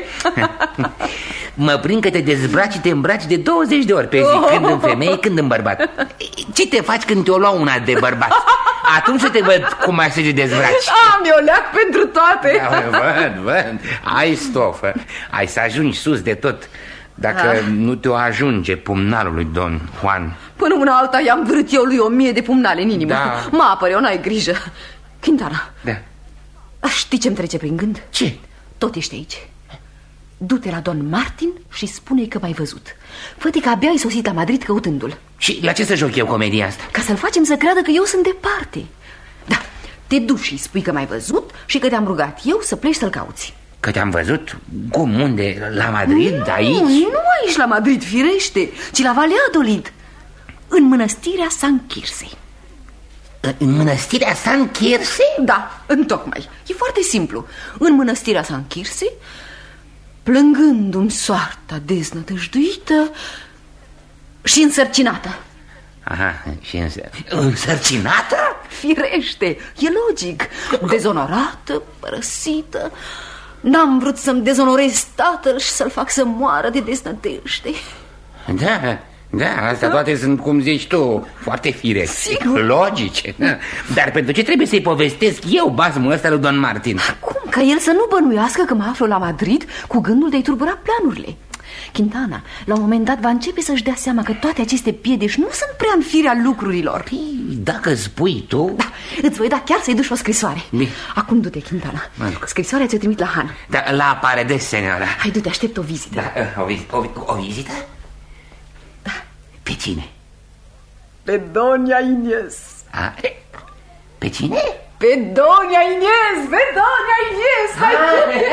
S3: Mă prind că te dezbraci și te îmbraci de douăzeci de ori pe zi, oh. când în femeie, când în bărbat. Ce te faci când te-o lua una de bărbat? Atunci să te văd cum ai să te dezbraci.
S4: Am eu leac pentru toate.
S3: Da, văd, văd, ai stofă. Ai să ajungi sus de tot. Dacă ah. nu te-o ajunge pumnalul lui Don Juan.
S4: Până una alta i-am vrut eu lui o mie de pumnale în inimă.
S3: Da.
S4: Mă apăr eu, n-ai grijă. Quintana,
S3: da.
S4: Știi ce-mi trece prin gând?
S3: Ce?
S4: Tot ești aici. Du-te la Don Martin și spune-i că m-ai văzut. Fă-te că abia ai sosit la Madrid căutându-l.
S3: Și la ce să joc eu comedia asta?
S4: Ca să-l facem să creadă că eu sunt departe. Da, te duci și spui că m-ai văzut și că te-am rugat eu să pleci să-l cauți.
S3: Că te-am văzut? Cum? Unde? La Madrid?
S4: Nu,
S3: aici?
S4: Nu aici la Madrid, firește, ci la Valladolid, în mănăstirea San Quirce.
S3: În mănăstirea San Quirce?
S4: Da, întocmai. E foarte simplu. În mănăstirea San Quirce
S1: plângându-mi soarta deznădăjduită și însărcinată.
S3: Aha, și însărcinată?
S1: Firește, e logic. Dezonorată, părăsită. N-am vrut să-mi dezonorez tatăl și să-l fac să moară de deznădejde.
S3: Da, da, astea toate sunt, cum zici tu, foarte firești, logice. Dar pentru ce trebuie să-i povestesc eu basmul ăsta lui Don Martin?
S1: Cum? Ca el să nu bănuiască că mă aflu la Madrid cu gândul de a-i turbura planurile. Quintana, la un moment dat va începe să-și dea seama că toate aceste piedici nu sunt prea în firea lucrurilor.
S3: Păi, dacă spui tu...
S1: Da, îți voi da chiar să-i duci o scrisoare. Bine. Acum du-te, Quintana. Scrisoarea ți-o trimit la Han.
S3: Da, la Paredes, senora.
S1: Hai, du-te, aștept o vizită.
S3: Da, o, viz o, o vizită?
S1: Da.
S3: Pe cine?
S1: Pe Doña Inés.
S3: A? Pe cine?
S1: Pe Doña Inés, pe Doña Inés. Hai, du-te.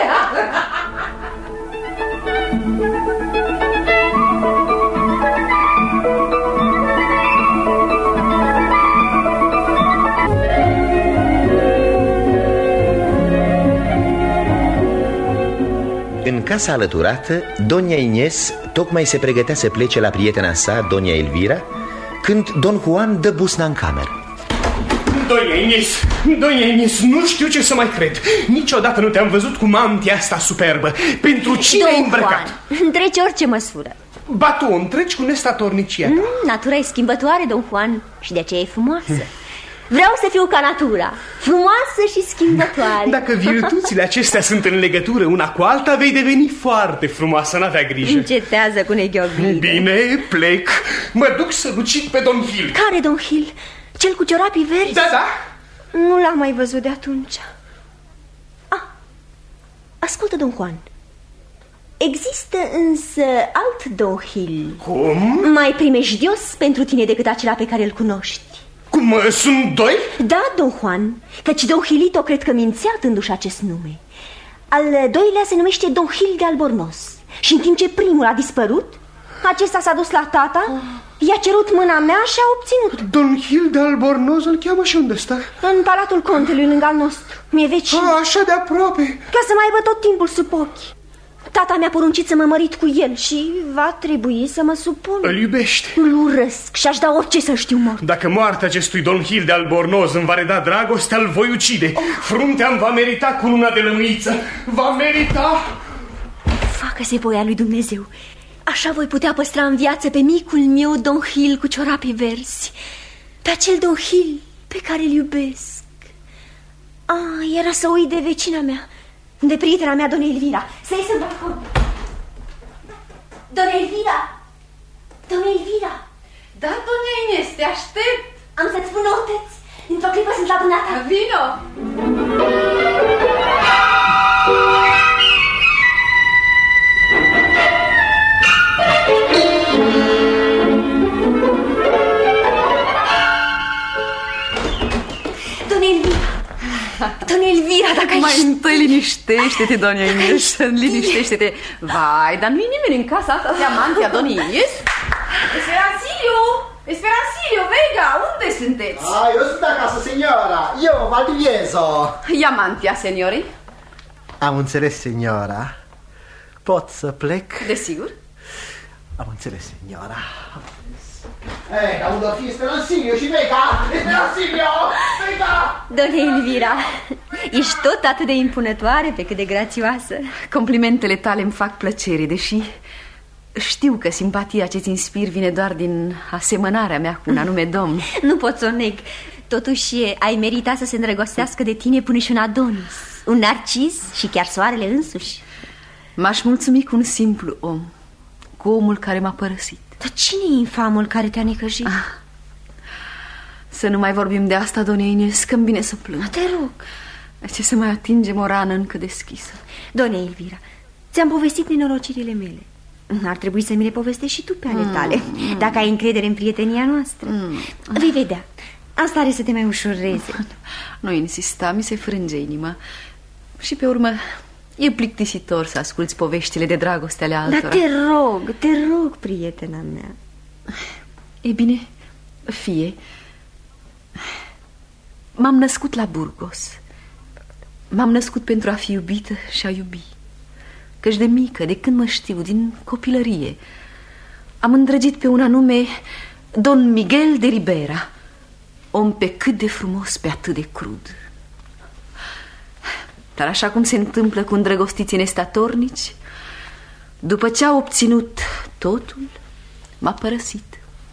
S2: În casa alăturată, Doña Inés tocmai se pregătea să plece la prietena sa, Doña Elvira, când Don Juan dă busna în cameră.
S9: Doña Inés, Doña Inés, nu știu ce să mai cred. Niciodată nu te-am văzut cu mantia asta superbă. Pentru cine ai îmbrăcat?
S10: Întreci orice măsură.
S9: Ba tu o întreci cu nestatornicia ta.
S10: mm, Natura e schimbătoare, Don Juan, și de aceea e frumoasă. Vreau să fiu ca natura, frumoasă și schimbătoare.
S9: Dacă virtuțile acestea sunt în legătură una cu alta, vei deveni foarte frumoasă, n-avea grijă.
S10: Încetează cu neghiobile.
S9: Bine, plec. Mă duc să lucid pe Don Gil.
S10: Care Don Gil? Cel cu ciorapii verzi?
S9: Da, da.
S10: Nu l-am mai văzut de atunci. Ah, ascultă, Don Juan. Există însă alt Don Gil.
S9: Cum?
S10: Mai primejdios pentru tine decât acela pe care îl cunoști.
S9: Cum, sunt doi?
S10: Da, Don Juan, căci Don Gilito cred că mințea dându-și acest nume. Al doilea se numește Don Gil de Albornoz. Și în timp ce primul a dispărut, acesta s-a dus la tata, i-a cerut mâna mea și a obținut.
S9: Don Gil de Albornoz îl cheamă și unde stă?
S10: În Palatul Contelui, lângă al nostru. Mi-e vecin.
S9: A, așa de aproape.
S10: Ca să mai aibă tot timpul sub ochi. Tata mi-a poruncit să mă mărit cu el și va trebui să mă supun.
S9: Îl iubește?
S10: Îl urăsc și aș da orice să știu mort.
S9: Dacă moartea acestui Don Gil de Albornoz îmi va reda dragostea, îl voi ucide. oh. Fruntea-mi va merita cu luna de lămâiță. Va merita.
S10: Facă-se voia lui Dumnezeu. Așa voi putea păstra în viață pe micul meu Don Gil cu ciorapii verzi, pe acel Don Gil pe care îl iubesc. Ah, era să uit de vecina mea, de prietena mea, Doña Elvira. Să ies în balcon. Doña Elvira! Doña Elvira!
S1: Da, Doña Inés, te aștept.
S10: Am să-ți spun noutăți. Într-o clipă sunt la dumneata.
S1: Vino!
S10: Doña Elvira! Doña Elvira, dacă ai...
S1: Mai întâi liniștește-te, Doña Inés. Liniștește-te. Vai, dar nu-i nimeni în casa asta, se amantia, Doña Inés. Esperancilio! Esperancilio, Vega, unde sunteți?
S11: Ah, eu sunt acasă, signora. Eu, Valdivieso.
S1: E amantia, signori?
S11: Am înțeles, signora. Pot să plec?
S1: Desigur.
S11: Am înțeles, signora. Eh, da unde fi Esperancilio și Vega? Esperancilio! Vega!
S10: Doña Elvira, ești tot atât de impunătoare pe cât de grațioasă.
S1: Complimentele tale îmi fac plăcere, deși știu că simpatia ce-ți inspir vine doar din asemănarea mea cu un anume domn.
S10: Nu pot să o neg. Totuși ai meritat să se îndrăgostească de tine până și un Adonis, un Narcis și chiar soarele însuși.
S1: M-aș mulțumi cu un simplu om, cu omul care m-a părăsit.
S10: Dar cine e infamul care te-a necăjit?
S1: Ah, să nu mai vorbim de asta, Doña Inés, că-mi vine să plâng.
S10: Te rog.
S1: Ce să mai atingem o rană încă deschisă.
S10: Doña Elvira, ți-am povestit nenorocirile mele. Ar trebui să mi le povestești și tu pe ale tale, mm. dacă ai încredere în prietenia noastră. mm. Vei vedea, asta are să te mai ușureze.
S1: Nu insista, mi se frânge inima. Și pe urmă e plictisitor să asculți poveștile de dragoste ale altora.
S10: Dar te rog, te rog, prietena mea.
S1: E bine, fie. M-am născut la Burgos. M-am născut pentru a fi iubită și a iubi.
S4: căci de mică, de când mă știu, din copilărie, am îndrăgit pe un anume Don Miguel de Ribera, om pe cât de frumos, pe atât de crud. Dar așa cum se întâmplă cu îndrăgostiții nestatornici, după ce a obținut totul, m-a părăsit.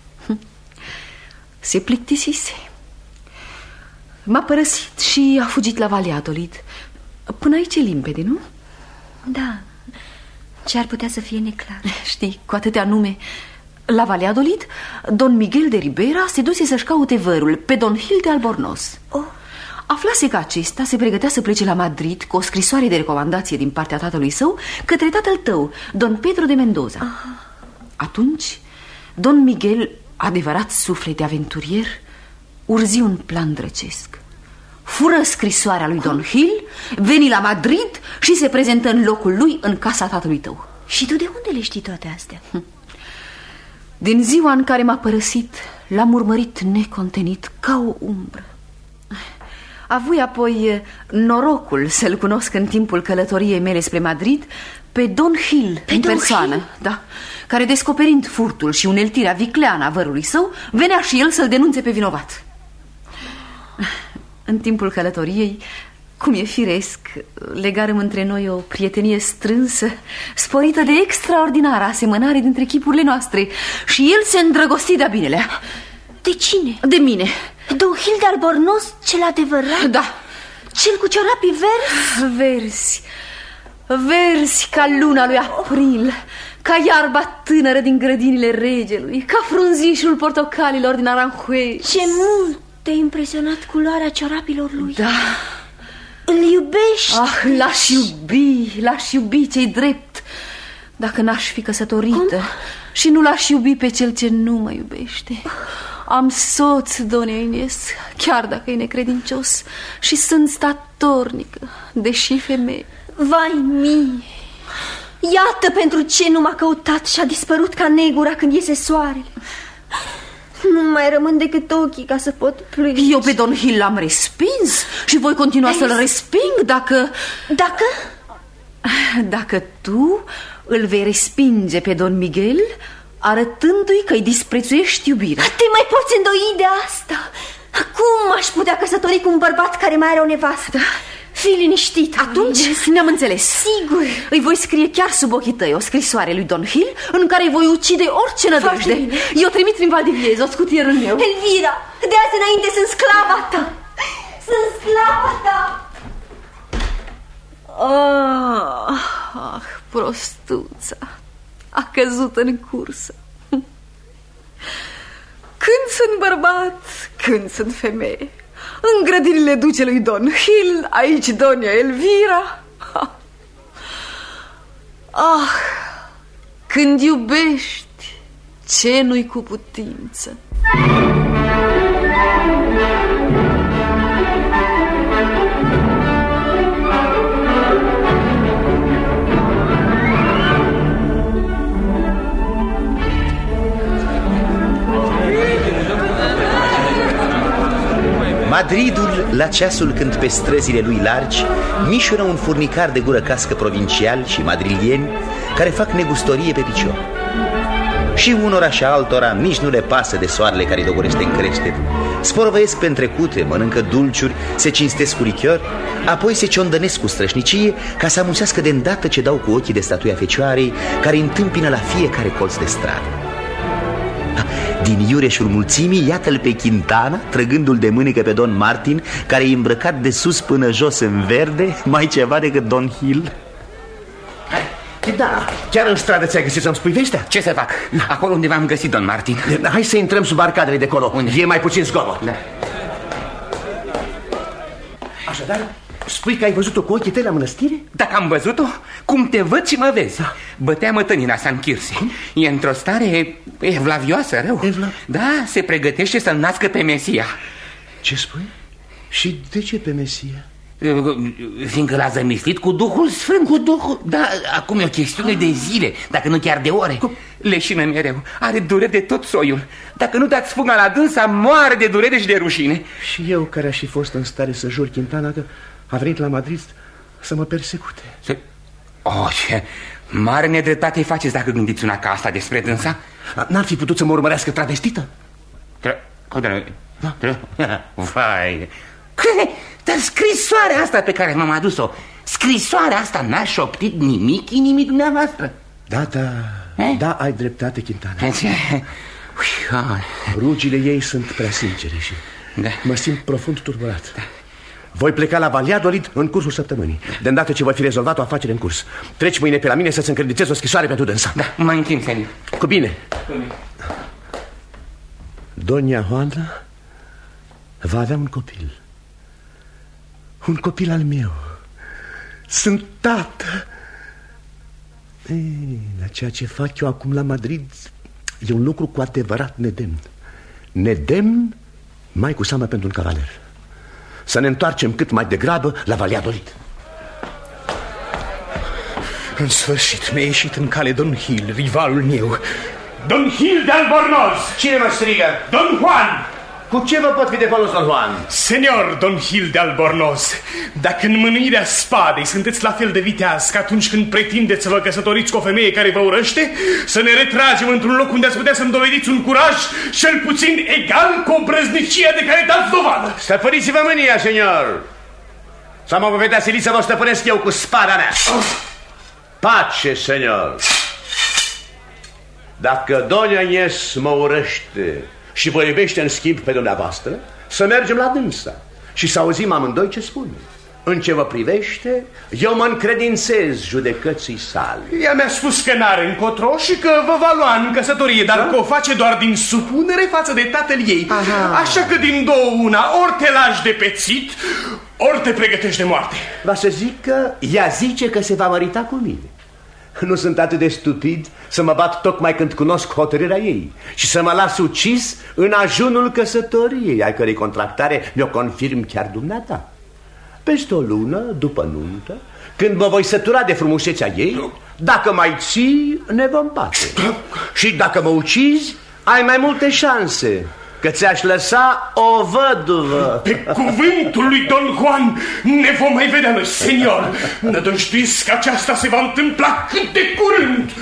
S4: Se plictisise. M-a părăsit și a fugit la Valladolid. Până aici e limpede, nu?
S10: Da. Ce ar putea să fie neclar?
S4: Știi, cu atâtea nume. La Valladolid, Don Miguel de Ribera se duse să-și caute vărul, pe Don Gil de Albornoz. Oh. Aflase că acesta se pregătea să plece la Madrid cu o scrisoare de recomandație din partea tatălui său către tatăl tău, Don Pedro de Mendoza. Aha. Atunci, Don Miguel, adevărat suflet de aventurier, urzi un plan drăcesc. Fură scrisoarea lui Don Gil, veni la Madrid și se prezentă în locul lui în casa tatălui tău.
S10: Și tu de unde le știi toate astea?
S4: Din ziua în care m-a părăsit, l-am urmărit necontenit ca o umbră. Avui apoi norocul să-l cunosc în timpul călătoriei mele spre Madrid pe Don Gil, pe în Don persoană, Gil? Da, care, descoperind furtul și uneltirea vicleană a vărului său, venea și el să-l denunțe pe vinovat. În timpul călătoriei, cum e firesc, legarăm între noi o prietenie strânsă, sporită de extraordinară asemănare dintre chipurile noastre, și el se îndrăgosti de-a binelea.
S10: De cine?
S4: De mine.
S10: Don Gil de Albornoz, cel adevărat?
S4: Da.
S10: Cel cu ciorapii verzi?
S4: Verzi. Verzi ca luna lui april, ca iarba tânără din grădinile regelui, ca frunzișul portocalilor din Aranjuez.
S10: Ce mult te-a impresionat culoarea ciorapilor lui.
S4: Da.
S10: Îl iubești?
S4: Ah, l-aș iubi, l-aș iubi, ce-i drept, dacă n-aș fi căsătorită. Cum? Și nu l-aș iubi pe cel ce nu mă iubește. Am soț, doamne Ines, chiar dacă e necredincios, și sunt statornică, deși femeie.
S10: Vai mie! Iată pentru ce nu m-a căutat și a dispărut ca negura când iese soarele. Nu mai rămân decât ochii ca să pot plânge.
S4: Eu pe Don Gil l-am respins și voi continua să-l resping dacă...
S10: Dacă?
S4: Dacă tu îl vei respinge pe Don Miguel, arătându-i că îi disprețuiești iubirea.
S10: Te mai poți îndoi de asta? Cum aș putea căsători cu un bărbat care mai are o nevastă? Fii liniștit.
S4: Atunci ne-am înțeles.
S10: Sigur.
S4: Îi voi scrie chiar sub ochii tăi o scrisoare lui Don Gil, în care îi voi ucide orice nădejde. Eu trimit prin Valdiviez, o scutierul meu.
S10: Elvira, de azi înainte sunt sclava ta. Sunt sclava ta.
S4: Ah, ah, prostuța a căzut în cursă. Când sunt bărbat, când sunt femeie. În grădinile ducelui Don Gil, aici donia Elvira. Ah, când iubești, ce nu-i cu putință.
S2: Madridul, la ceasul când pe străzile lui largi mișură un furnicar de gură cască provincial și madrilieni care fac negustorie pe picior. Și unora și altora nici nu le pasă de soarele care-i dogorește în creștere. Sporvăiesc pe întrecute, mănâncă dulciuri, se cinstesc cu lichior, apoi se ciondănesc cu strășnicie ca să amuțească de îndată ce dau cu ochii de statuia Fecioarei care îi întâmpină la fiecare colț de stradă. Din iureșul mulțimii, iată-l pe Quintana, trăgându-l de mânecă pe Don Martin, care e îmbrăcat de sus până jos în verde, mai ceva decât Don Gil.
S5: Da, chiar în stradă ți-ai găsit să-mi spui vestea?
S3: Ce să fac? Acolo unde v-am găsit, Don Martin.
S5: Hai să intrăm sub arcadele de acolo, unde e mai puțin zgomot.
S3: Da.
S5: Așadar, spui că ai văzut-o cu ochii tăi la mănăstire?
S3: Dacă am văzut-o, cum te văd și mă vezi. Bătea mătănina San Chirse. E într-o stare evlavioasă, rău.
S5: Evla...
S3: Da, se pregătește să-l nască pe Mesia.
S5: Ce spui? Și de ce pe Mesia?
S3: Fiindcă l-a zămislit cu Duhul Sfânt.
S5: Cu Duhul?
S3: Da, acum e o chestiune de zile, dacă nu chiar de ore. Cum? Leșină mereu, are dureri de tot soiul. Dacă nu dați fuga la dânsa, moare de durere și de rușine.
S5: Și eu, care aș fi fost în stare să jur Quintana că a venit la Madrid să mă persecute.
S3: Să, Oh, ce mare nedreptate îi faceți dacă gândiți una ca asta despre dânsa.
S5: N-ar fi putut să mă urmărească travestită?
S3: Vai, dar scrisoarea asta pe care m-am adus-o, scrisoarea asta n-a șoptit nimic inimii dumneavoastră.
S5: Da, da, eh? Da, ai dreptate, Quintana. Rugile ei sunt prea sincere și da. Mă simt profund turburat. Da. Voi pleca la Valladolid în cursul săptămânii. De îndată ce voi fi rezolvat o afacere în curs. Treci mâine pe la mine să-ți încredințez o scrisoare pentru dânsa.
S3: Da, mă închin, Senil.
S5: Cu bine. Cu bine. Doña Juana va avea un copil. Un copil al meu. Sunt tată. Ei, la ceea ce fac eu acum la Madrid e un lucru cu adevărat nedemn. Nedemn mai cu seamă pentru un cavaler. Să ne întoarcem cât mai degrabă la Valladolid.
S9: În sfârșit mi-a ieșit în cale Don Gil, rivalul meu. Don Gil de Albornoz!
S5: Cine mă strigă?
S9: Don Juan!
S5: Cu ce vă pot fi de folos, Don Juan?
S9: Senior Don Gil de Albornoz, dacă în mânuirea spadei sunteți la fel de viteaz ca atunci când pretindeți să vă căsătoriți cu o femeie care vă urăște, să ne retragem într-un loc unde ați putea să-mi dovediți un curaj cel puțin egal cu obrăznicia de care dați dovadă.
S5: Stăpâniți-vă mânia, senior, sau mă voi vedea silit să vă stăpânesc eu cu spada mea. Pace, senior. Dacă Doña Inés mă urăște și vă iubește în schimb pe dumneavoastră, să mergem la dânsa și să auzim amândoi ce spune. În ce vă privește, eu mă încredințez judecății sale.
S9: Ea mi-a spus că n-are încotro și că vă va lua în căsătorie, dar da? Că o face doar din supunere față de tatăl ei. Aha. Așa că din două una, ori te lași de pețit, ori te pregătești de moarte.
S5: Va să zic că ea zice că se va mărita cu mine. Nu sunt atât de stupid să mă bat tocmai când cunosc hotărârea ei și să mă las ucis în ajunul căsătoriei, ai cărei contractare mi-o confirm chiar dumneata. Peste o lună, după nuntă, când mă voi sătura de frumusețea ei, dacă mai ții, ne vom bate. Și dacă mă ucizi, ai mai multe șanse, că ți-aș lăsa o văduvă.
S9: Pe cuvântul lui Don Juan ne vom mai vedea noi, senior. Nădăjduiesc că aceasta se va întâmpla cât de curând.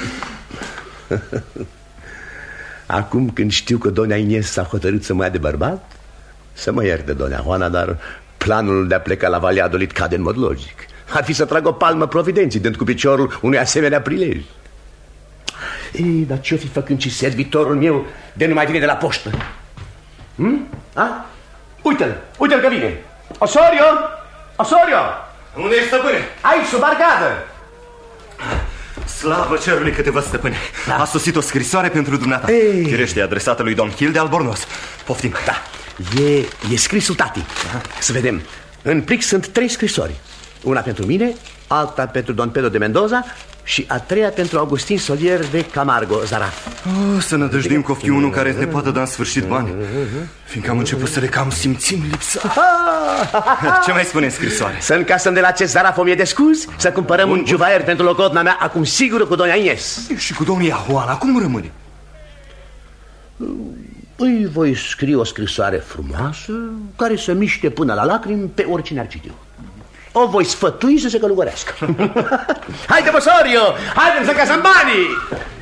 S5: Acum când știu că Doña Inés s-a hotărât să mă ia de bărbat, să mă ierte, Doña Juana, dar planul de a pleca la Valladolid cade în mod logic. Ar fi să trag o palmă providenții dând cu piciorul unui asemenea prilej. Ei, dar ce-o fi făcând și servitorul meu de nu mai vine de la poștă? Hm? A? Uite-l, uite-l că vine. Osorio! Osorio!
S7: Unde ești, stăpâne?
S5: Aici, sub arcadă.
S7: Slavă cerului că te văd, stăpâne. Da. A sosit o scrisoare pentru dumneata. Firește, adresată lui Don Gil de Albornoz. Poftim.
S5: Da, e, e scrisul tati. Aha. Să vedem. În plic sunt trei scrisori. Una pentru mine, alta pentru Don Pedro de Mendoza și a treia pentru Augustin Solier de Camargo Zaraf.
S7: Oh, să nădăjduim că o fi unul care ne poată da în sfârșit bani, fiindcă am început să le cam simțim lipsa. Ce mai spune în scrisoare?
S5: Să încasăm de la acest Zaraf o mie de scuzi, să cumpărăm bun, un juvaier pentru logodna mea, acum sigur cu Doña Inés.
S7: Și cu domnia Juana, cum rămâne?
S5: Îi voi scrie o scrisoare frumoasă care să miște până la lacrimi pe oricine ar citi. O voi sfătui să se călugărească. Haide, Osorio! Haide să casăm banii!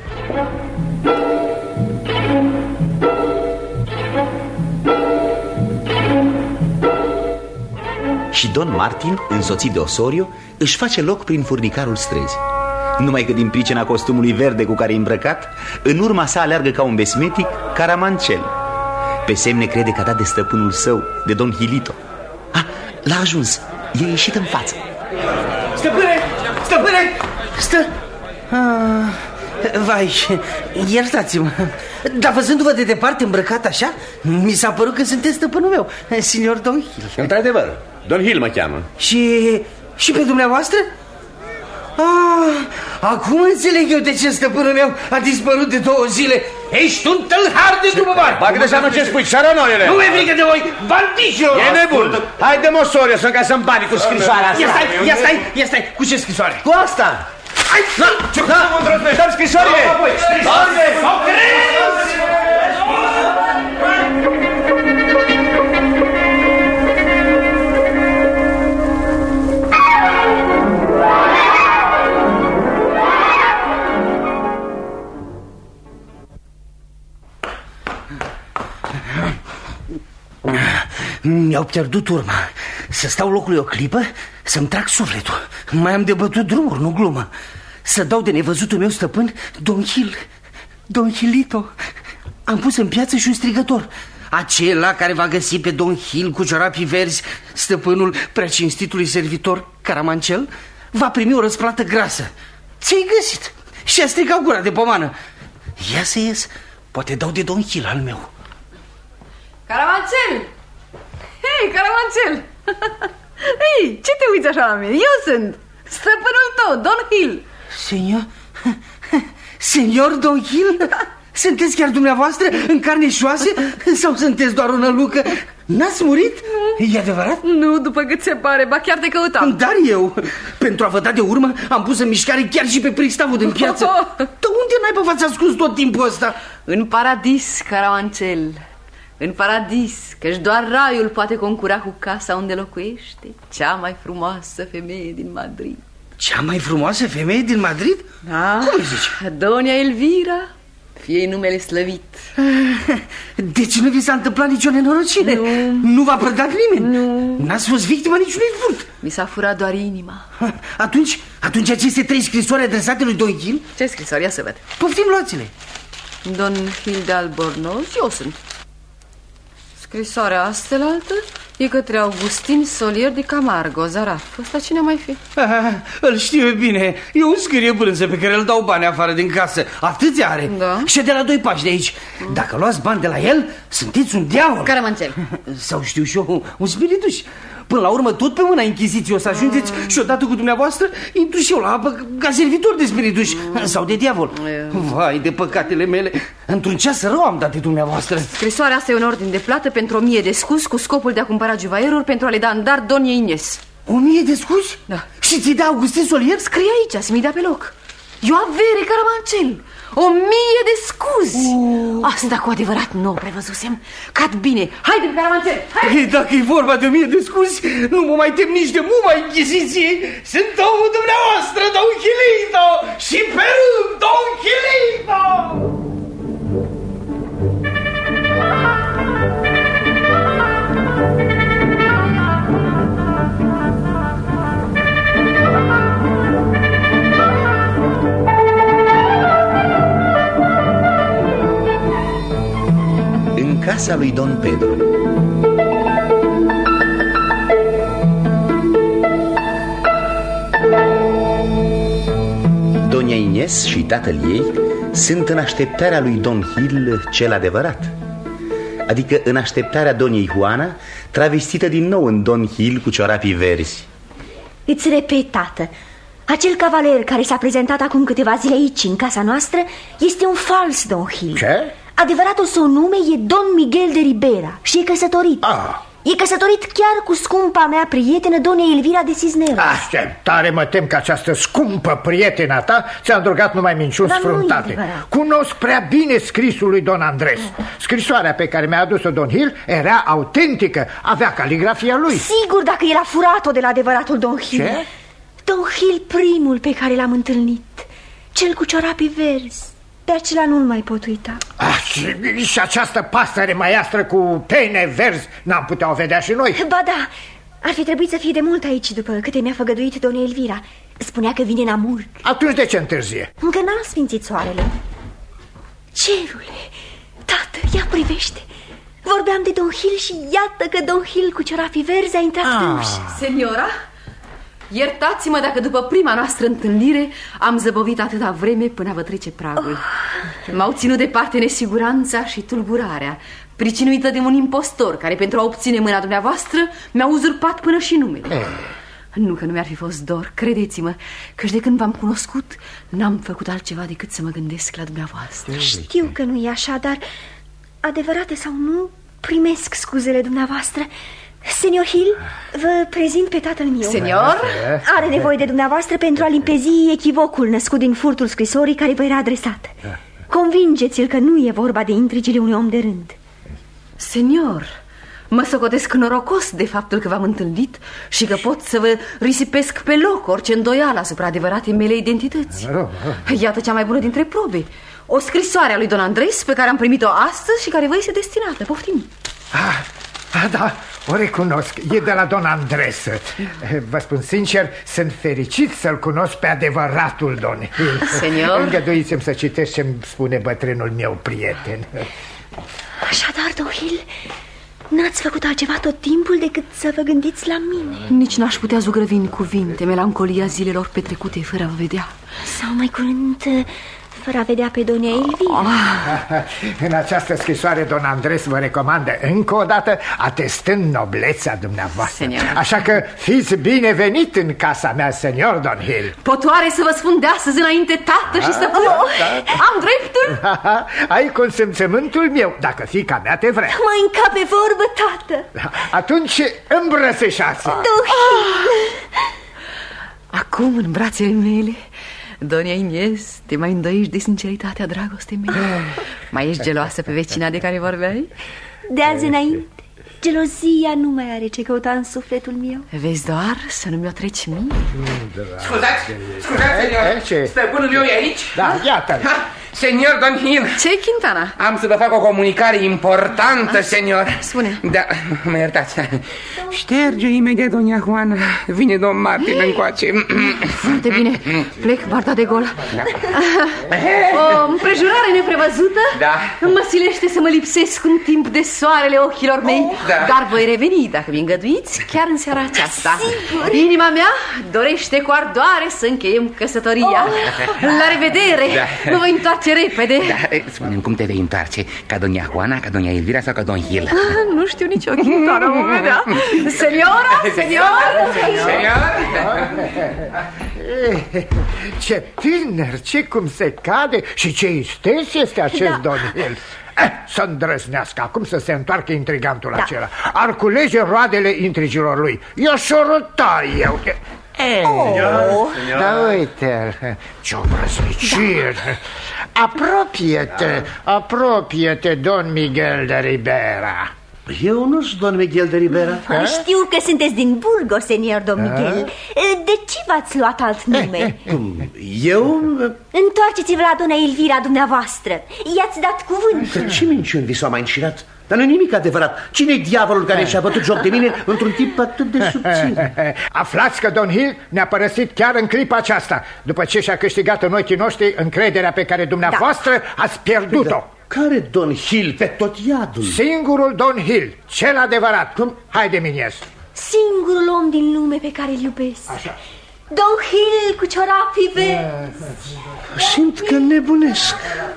S2: Și Don Martin, însoțit de Osorio, își face loc prin furnicarul străzii. Numai că din pricina costumului verde cu care e îmbrăcat, în urma sa aleargă ca un besmetic Caramanchel. Pe semne crede că a dat de stăpânul său, de Don Gilito. Ah, l-a ajuns, e ieșit în față.
S6: Stăpâne! Stăpâne! Stă... Ah, vai, iertați-mă, dar văzându-vă de departe îmbrăcat așa, mi s-a părut că sunteți stăpânul meu, signor Don Gil.
S5: Într-adevăr, Don Gil mă cheamă.
S6: Și... și pe dumneavoastră? Ah, acum înțeleg eu de ce stăpânul meu a dispărut de două zile. Ești un tâlhar de după bani.
S5: Bagă de seamă ce spui, țărănoiele.
S6: Nu mi-e frică de voi, bandișilor.
S5: E nebun. Haide, Osorio, să încasăm banii cu scrisoarea asta.
S6: Ia stai, ia stai, ia stai. Cu ce scrisoare?
S5: Cu asta. Hai, ce cum mă îndrăznești? Dăm scrisoare. Scrisoare. Sau crezi?
S6: i-au pierdut urma. Să stau locului o clipă, să-mi trag sufletul. Mai am de bătut drumuri, nu glumă. Să dau de nevăzutul meu stăpân, Don Gil, Don Gilito. Am pus în piață și un strigător. Acela care va găsi pe Don Gil cu ciorapii verzi, stăpânul preacinstitului servitor Caramanchel, va primi o răsplată grasă. Ți-ai găsit. Și a strigat gura de pomană. Ia să ies, poate dau de Don Gil al meu.
S4: Caramanchel! Hei, Caramanchel! Hei, ce te uiți așa la mine? Eu sunt stăpânul tău, Don Gil.
S6: Senior? Senior Don Gil? Sunteți chiar dumneavoastră în carne și oase? Sau sunteți doar o nălucă? N-ați murit? E adevărat?
S4: Nu, după cât se pare, ba chiar te căutam.
S6: Dar eu, pentru a vă da de urmă, am pus în mișcare chiar și pe pristavul din piață. Dar unde n-ai pe fața ascuns tot timpul ăsta?
S4: În paradis, Caramanchel. În paradis, căci doar raiul poate concura cu casa unde locuiește cea mai frumoasă femeie din Madrid.
S6: Cea mai frumoasă femeie din Madrid?
S4: Da.
S6: Cum îi zici?
S4: Doña Elvira, fie numele slăvit.
S6: Deci nu vi s-a întâmplat nicio nenorocire? Nu. Nu v-a prădat nimeni? Nu. N-ați fost victima niciunui furt?
S4: Mi s-a furat doar inima.
S6: Atunci, atunci aceste trei scrisori adresate lui Don Gil?
S4: Ce scrisori? Ia să văd.
S6: Poftim, luați-le.
S4: Don Gil de Albornoz, eu sunt. Scrisoarea astelaltă e către Augustin Solier de Camargo, Zaraf. Ăsta cine mai fi?
S6: Ah, îl știu bine. E un scrie brânză pe care îl dau bani afară din casă. Atâția are.
S4: Da.
S6: Și de la doi pași de aici. Dacă luați bani de la el, sunteți un diavol.
S4: Caramanchel.
S6: Sau știu și eu, un spirituș. Până la urmă, tot pe mâna Inchiziției o să ajungeți mm. și odată cu dumneavoastră intru și eu la apă ca servitor de spirituș mm. sau de diavol. Mm. Vai de păcatele mele, într-un ceas rău am dat de dumneavoastră.
S4: Scrisoarea asta e un ordin de plată pentru o mie de scuzi cu scopul de a cumpăra juvaieruri pentru a le da în dar Doña Ines.
S6: O mie de scuzi?
S4: Da.
S6: Și ți-i dea Augustin Solier?
S4: Scrie aici, să mi-i dea pe loc. Eu avere, Caramanchel. O mie de scuzi. uh. Asta cu adevărat nu o prevăzusem. Cad bine, haide, Caramanchel, haide.
S6: Dacă e vorba de o mie de scuzi, nu mă mai tem nici de muma Inchiziției. Sunt omul dumneavoastră, Don Gilito, și pe rând, Don Gilito.
S2: Casa lui Don Pedro. Doña Ines și tatăl ei sunt în așteptarea lui Don Gil cel adevărat, adică în așteptarea Doñei Juana, travestită din nou în Don Gil cu ciorapii verzi.
S10: Îți repet, tată, acel cavaler care s-a prezentat acum câteva zile aici, în casa noastră, este un fals Don Gil.
S8: Ce?
S10: Adevăratul său nume e Don Miguel de Ribera și e căsătorit.
S8: Ah.
S10: E căsătorit chiar cu scumpa mea prietenă, Doña Elvira de Cisneros.
S8: Așteptare, mă tem că această scumpă prietena ta ți-a îndrugat numai minciuni sfruntate. Cunosc prea bine scrisul lui Don Andres. Scrisoarea pe care mi-a adus-o Don Gil era autentică, avea caligrafia lui.
S10: Sigur, dacă el a furat-o de la adevăratul Don Gil.
S8: Ce?
S10: Don Gil primul pe care l-am întâlnit, cel cu ciorapii verzi. Pe acela nu-l mai pot uita.
S8: Ah, și, și această pasăre maiastră cu pene verzi n-am putea o vedea și noi?
S10: Ba da, ar fi trebuit să fie de mult aici după câte mi-a făgăduit Doña Elvira. Spunea că vine în Amurg.
S8: Atunci de ce întârzie?
S10: Încă n-a sfințit soarele. Cerule, tată, ia privește. Vorbeam de Don Gil și iată că Don Gil cu ciorapii verzi a intrat ah. pe ușă.
S4: Seniora, iertați-mă dacă după prima noastră întâlnire am zăbovit atâta vreme până a vă trece pragul. Oh. M-au ținut departe nesiguranța și tulburarea, pricinuită de un impostor care, pentru a obține mâna dumneavoastră, mi-a uzurpat până și numele. Eh. Nu că nu mi-ar fi fost dor, credeți-mă, căci de când v-am cunoscut n-am făcut altceva decât să mă gândesc la dumneavoastră.
S10: Știu că nu e așa, dar adevărate sau nu, primesc scuzele dumneavoastră. Senior Gil, vă prezint pe tatăl meu.
S4: Senior?
S10: Are nevoie de dumneavoastră pentru a limpezi echivocul născut din furtul scrisorii care vă era adresat. Convingeți-l că nu e vorba de intrigile unui om de rând.
S4: Senior, mă socotesc norocos de faptul că v-am întâlnit și că pot să vă risipesc pe loc orice îndoială asupra adevăratei mele identități. Iată cea mai bună dintre probe, o scrisoare a lui Don Andres pe care am primit-o astăzi și care vă este destinată. Poftim.
S8: Ah, Ah, da, o recunosc, e de la don Andres. Vă spun sincer, sunt fericit să-l cunosc pe adevăratul don Hill.
S1: Senior?
S8: Îngăduiți-mi să citesc ce-mi spune bătrânul meu prieten.
S10: Așadar, don Hill, n-ați făcut altceva tot timpul decât să vă gândiți la mine.
S4: Nici n-aș putea zugrăvi în cuvinte melancolia zilelor petrecute fără a vă vedea.
S10: Sau mai curând, fără a vedea pe donia Elvira.
S8: Ah. În această scrisoare, don Andres vă recomandă încă o dată, atestând noblețea dumneavoastră.
S1: Senior.
S8: Așa că fiți binevenit în casa mea, senior don Hill.
S1: Potoare să vă spun de astăzi înainte, tată, și să...
S8: Da, da.
S1: Am dreptul?
S8: Ai consimțământul meu, dacă fiica mea te vrea.
S10: Mă încape vorbă, tată.
S8: Atunci îmbrățișați.
S10: Don Hill.
S4: Acum, în brațele mele, donia Ines, te mai îndoiești de sinceritatea dragostei mele? Mai ești geloasă pe vecina de care vorbeai?
S10: De azi înainte, gelozia nu mai are ce căuta în sufletul meu.
S4: Vezi doar să nu mi-o treci mie.
S3: Scuzați, scuzați, senior, stăpânul meu e aici?
S8: Da, iată.
S3: Senior Don Hill.
S1: Ce-i, Quintana?
S3: Am să vă fac o comunicare importantă, senior.
S1: Spune.
S3: Da, mă iertați. Șterge imediat, doña Juana. Vine domn Martin încoace.
S4: Foarte bine, plec, barda de gol.
S3: Da.
S1: O împrejurare neprevăzută
S3: Da.
S1: mă silește să mă lipsesc un timp de soarele ochilor mei.
S3: Da.
S1: Dar voi reveni, dacă mi îngăduiți, chiar în seara aceasta.
S10: Sigur.
S1: Inima mea dorește cu ardoare să încheiem căsătoria. La revedere.
S3: Da.
S1: Mă voi întoarce repede.
S3: Da, spune-mi cum te vei întoarce. Ca doña Juana, ca doña Elvira sau ca don Hill?
S1: Nu știu nicio, Quintana, mă vedea. Seniora, senior,
S3: Senior?
S8: Ce tânăr, ce cum se cade și ce isteț este acest da. don Hill. Eh, să îndrăznească acum să se întoarcă intrigantul da. acela. Ar culege roadele intrigilor lui. Eu s-o răta eu. Eh, oh. Da, uite, ce-o brăznicire. Da. Apropie-te, apropie-te, don Miguel de Ribera.
S5: Eu nu sunt don Miguel de Ribera.
S10: A? Știu că sunteți din Burgos, senior don Miguel. De ce v-ați luat alt nume?
S5: Eu?
S10: Întoarceți-vă la dona Elvira dumneavoastră. I-ați dat cuvânt.
S5: Că ce minciuni vi s-au mai înșirat? Dar nu nimic adevărat. Cine-i diavolul care și-a bătut joc de mine într-un timp atât de subțin?
S8: Aflați că don Hill ne-a părăsit chiar în clipa aceasta, după ce și-a câștigat în ochii noștri încrederea pe care dumneavoastră da. ați pierdut-o. Da.
S5: Care don Hill pe tot iadul?
S8: Singurul don Hill, cel adevărat. Cum? Haide, Minies.
S10: Singurul om din lume pe care îl iubesc. Așa. Don Hill cu ciorapii verzi.
S5: Simt că nebunesc.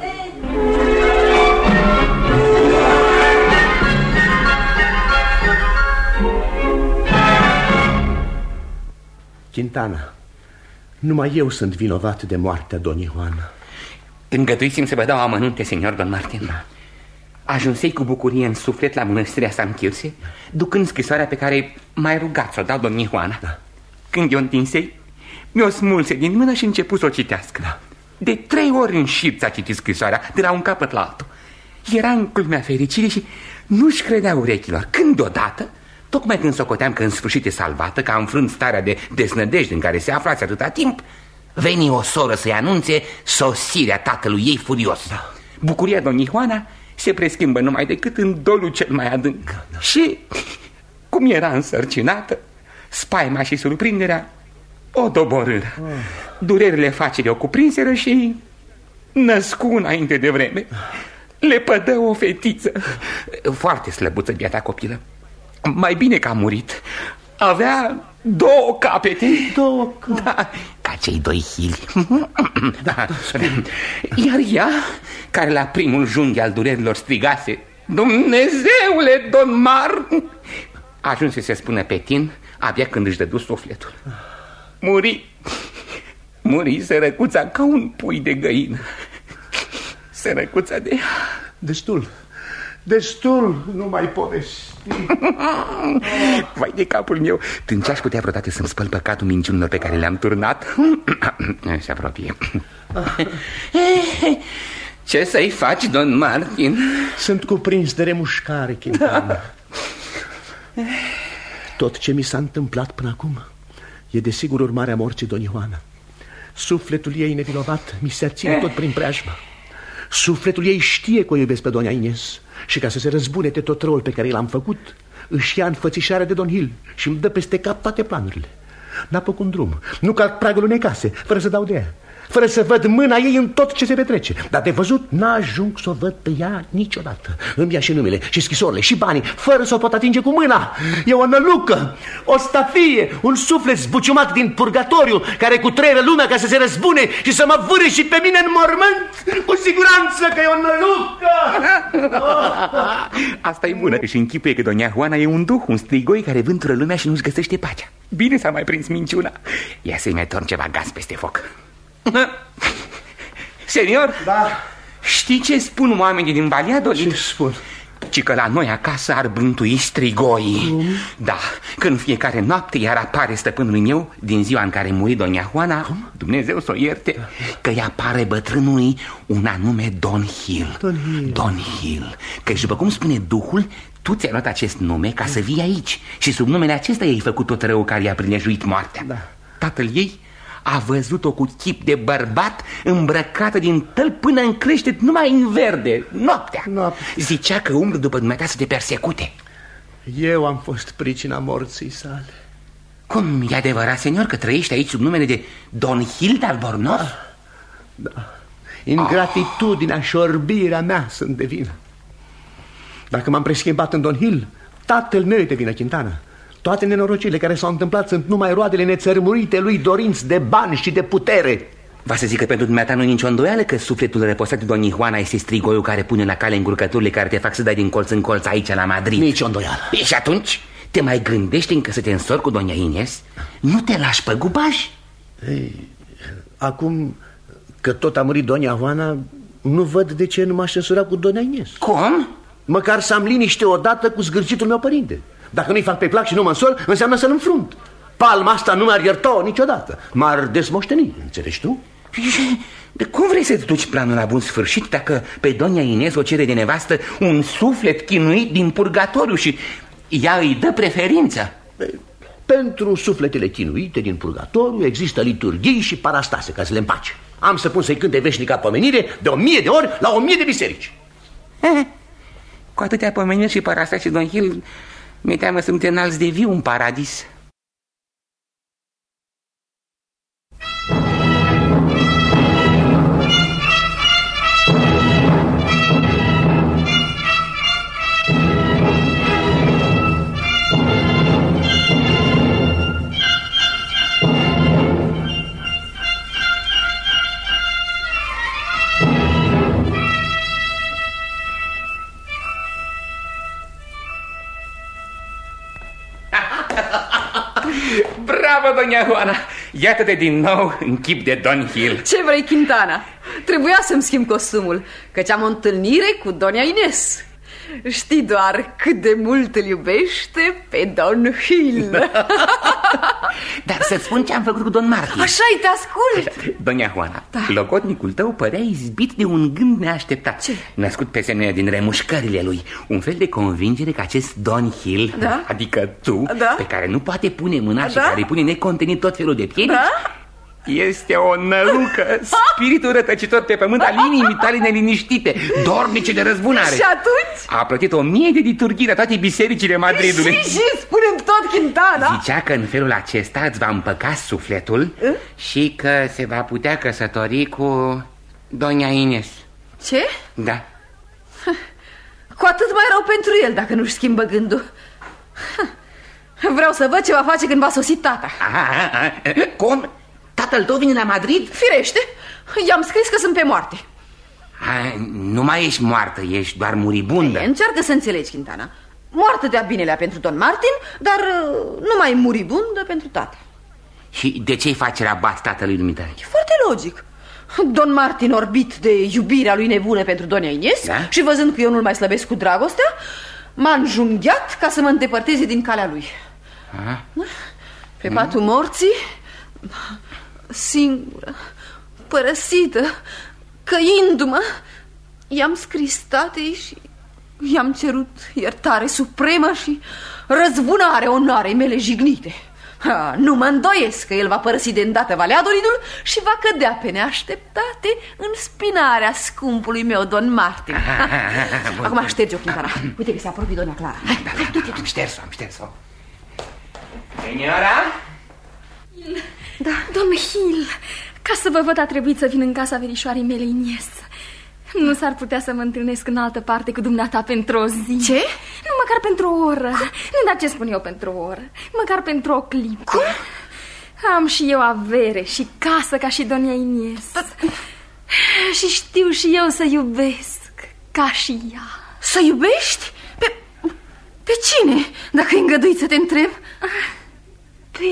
S5: Quintana, numai eu sunt vinovat de moartea donii Juana.
S3: Îngăduiți-mi să vă dau amănunte, senior don Martin. Da. Ajunsei cu bucurie în suflet la mănăstirea San Chirse, ducând scrisoarea pe care m-ai rugat să o dau domnii Juana. Da. Când eu întinsei, mi-o smulse din mână și început să o citească. Da. De trei ori în șir ți-a citit scrisoarea, de la un capăt la altul. Era în culmea fericirii și nu-și credea urechilor. Când deodată, tocmai când socoteam că în sfârșit e salvată, că a înfrânt starea de deznădejde în care se aflați atâta timp, veni o soră să-i anunțe sosirea tatălui ei furios. Da. Bucuria domnii Juana se preschimbă numai decât în dolul cel mai adânc. Da. Și, cum era însărcinată, spaima și surprinderea o doborâră. Oh. Durerile facerii o cuprinseră și născu înainte de vreme. Le pădă o fetiță, foarte slăbuță biata copilă. Mai bine că a murit. Avea două capete. Două capete. Da, ca cei doi Hili. Da, da. Iar ea, care la primul junghi al durerilor strigase: Dumnezeule, don Mar, ajunse să spună pe tin abia când își dădu sufletul. Muri. Muri sărăcuța ca un pui de găină. Sărăcuța de...
S8: Destul. Destul, nu mai povesti.
S3: Vai de capul meu. Când ce-aș putea vreodată să-mi spăl păcatul minciunilor pe care le-am turnat? Se apropie. Ce să-i faci, don Martin?
S5: Sunt cuprins de remușcare, Quintana. Da. Tot ce mi s-a întâmplat până acum e desigur urmarea morții donii Juana. Sufletul ei nevinovat mi se ține tot prin preajma. Sufletul ei știe că o iubesc pe doña Ines și ca să se răzbune de tot răul pe care l-am făcut, își ia înfățișarea de Don Hill și îmi dă peste cap toate planurile. N-apuc un drum, nu calc pragul unei case, fără să dau de ea, fără să văd mâna ei în tot ce se petrece. Dar de văzut n-ajung să o văd pe ea niciodată. Îmi ia și numele, și scrisorile, și banii, fără să o pot atinge cu mâna. E o nălucă, o stafie, un suflet zbuciumat din purgatoriu, care cutreieră lumea ca să se răzbune și să mă vârâ și pe mine în mormânt. Cu siguranță că e o nălucă.
S3: Asta e bună. Își închipuie că doña Juana e un duh, un strigoi care vântură lumea și nu-și găsește pacea. Bine s-a mai prins minciuna. Ia să-i mai torn ceva gaz peste foc. Senior?
S5: Da.
S3: Știi ce spun oamenii din Valladolid?
S5: Ce spun?
S3: Ci că la noi acasă ar bântui strigoi. mm. Da, când fiecare noapte iar apare stăpânului meu, din ziua în care muri doña Juana, Cum? Dumnezeu s-o ierte, că îi apare bătrânului un anume Don Hill.
S5: Don Hill.
S3: Don Hill. Că și după cum spune Duhul, tu ți-ai luat acest nume ca să vii aici și sub numele acesta i-ai făcut tot rău care i-a prilejuit moartea.
S5: Da.
S3: Tatăl ei a văzut-o cu chip de bărbat, îmbrăcată din tăl până în creștet, numai în verde, noaptea.
S5: Noapte.
S3: Zicea că umblă după dumneata să te persecute.
S5: Eu am fost pricina morții sale.
S3: Cum, e adevărat, senior, că trăiești aici sub numele de Don Hill de Albornoz?
S5: Da, da. Ingratitudinea oh. și orbirea mea sunt de vină. Dacă m-am preschimbat în Don Hill, tatăl meu e de vină, Quintana. Toate nenorocirile care s-au întâmplat sunt numai roadele nețărmurite lui dorinți de bani și de putere.
S3: Va să zic că pentru dumneata nu e nicio îndoială că sufletul reposat de doña Juana este strigoiul care pune la cale încurcăturile care te fac să dai din colț în colț aici la Madrid.
S5: Nici o îndoială.
S3: Și atunci te mai gândești încă să te însori cu doña Ines? Nu te lași pe gubaș?
S5: Ei, acum că tot a murit doña Juana, nu văd de ce nu m-aș însura cu doña Ines.
S3: Cum?
S5: Măcar să am liniște odată cu zgârcitul meu părinte. Dacă nu-i fac pe plac și nu mă însor, înseamnă să-l înfrunt. Palma asta nu m-ar ierta niciodată. M-ar desmoșteni, înțelegi tu?
S3: De cum vrei să-ți duci planul la bun sfârșit dacă pe doña Ines o cere de nevastă un suflet chinuit din purgatoriu și ea îi dă preferința?
S5: Pentru sufletele chinuite din purgatoriu există liturghii și parastase ca să le împace. Am să pun să-i cânte veșnica pomenire de o mie de ori la o mie de biserici.
S3: Eh, cu atâtea pomeniri și parastase, Don Hill, mi-e teamă să nu te înalți de viu în paradis. Bravo, doña Juana! Iată-te din nou în chip de Don Hill.
S1: Ce vrei, Quintana? Trebuia să-mi schimb costumul, căci am o întâlnire cu doña Ines. Știi doar cât de mult îl iubește pe Don Hill.
S3: Dar să-ți spun ce am făcut cu Don Martin.
S1: Așa-i, te ascult.
S3: Doña Juana, da. Logotnicul tău părea izbit de un gând neașteptat. Ce? Născut pe semne din remușcările lui. Un fel de convingere că acest Don Hill, da? Adică tu, da? Pe care nu poate pune mâna, da? Și care îi pune necontenit tot felul de piedici, da? Este o nălucă, spiritul rătăcitor pe pământ al inimii tale neliniștite, dornice de răzbunare.
S1: Și atunci?
S3: A plătit o mie de liturghii la toate bisericile Madridului.
S1: Și, și, spune-mi tot, Quintana.
S3: Zicea că în felul acesta îți va împăca sufletul, uh? și că se va putea căsători cu doña Ines.
S1: Ce?
S3: Da.
S1: Cu atât mai rău pentru el dacă nu-și schimbă gândul. Vreau să văd ce va face când va sosi tata.
S3: A, a, a. Cum? Tatăl tău vine la Madrid?
S1: Firește, i-am scris că sunt pe moarte.
S3: A, nu mai ești moartă, ești doar muribundă.
S1: E, încearcă să înțelegi, Quintana. Moartă de-a binelea pentru Don Martin, dar nu mai muribundă pentru tata.
S3: Și de ce-i face rabat tatălui dumitale?
S1: E foarte logic. Don Martin, orbit de iubirea lui nebună pentru doña Ines, da? Și văzând că eu nu-l mai slăbesc cu dragostea, m-a înjunghiat ca să mă îndepărteze din calea lui. A? Pe patul mm. morții, singură, părăsită, căindu-mă, i-am scris tatei și i-am cerut iertare supremă și răzbunare onoarei mele jignite. Ha, nu mă îndoiesc că el va părăsi de îndată Valladolidul și va cădea pe neașteptate în spinarea scumpului meu, Don Martin. Acum șterge-o, Quintana. Uite că se apropie doamna Clara. Hai, hai, hai, du-te,
S3: Am șters-o, am șters-o. Seniora?
S12: Da, domn Hill, ca să vă văd a trebuit să vin în casa verișoarei mele Inies. Nu s-ar putea să mă întâlnesc în altă parte cu dumneata pentru o zi.
S1: Ce?
S12: Nu, măcar pentru o oră. Nu, dar ce spun eu pentru o oră? Măcar pentru o clipă.
S1: Cum?
S12: Am și eu avere și casă ca și donia Inies. Și știu și eu să iubesc ca și ea.
S1: Să iubești? Pe, pe cine, dacă-i îngăduit să te întreb?
S12: Pe...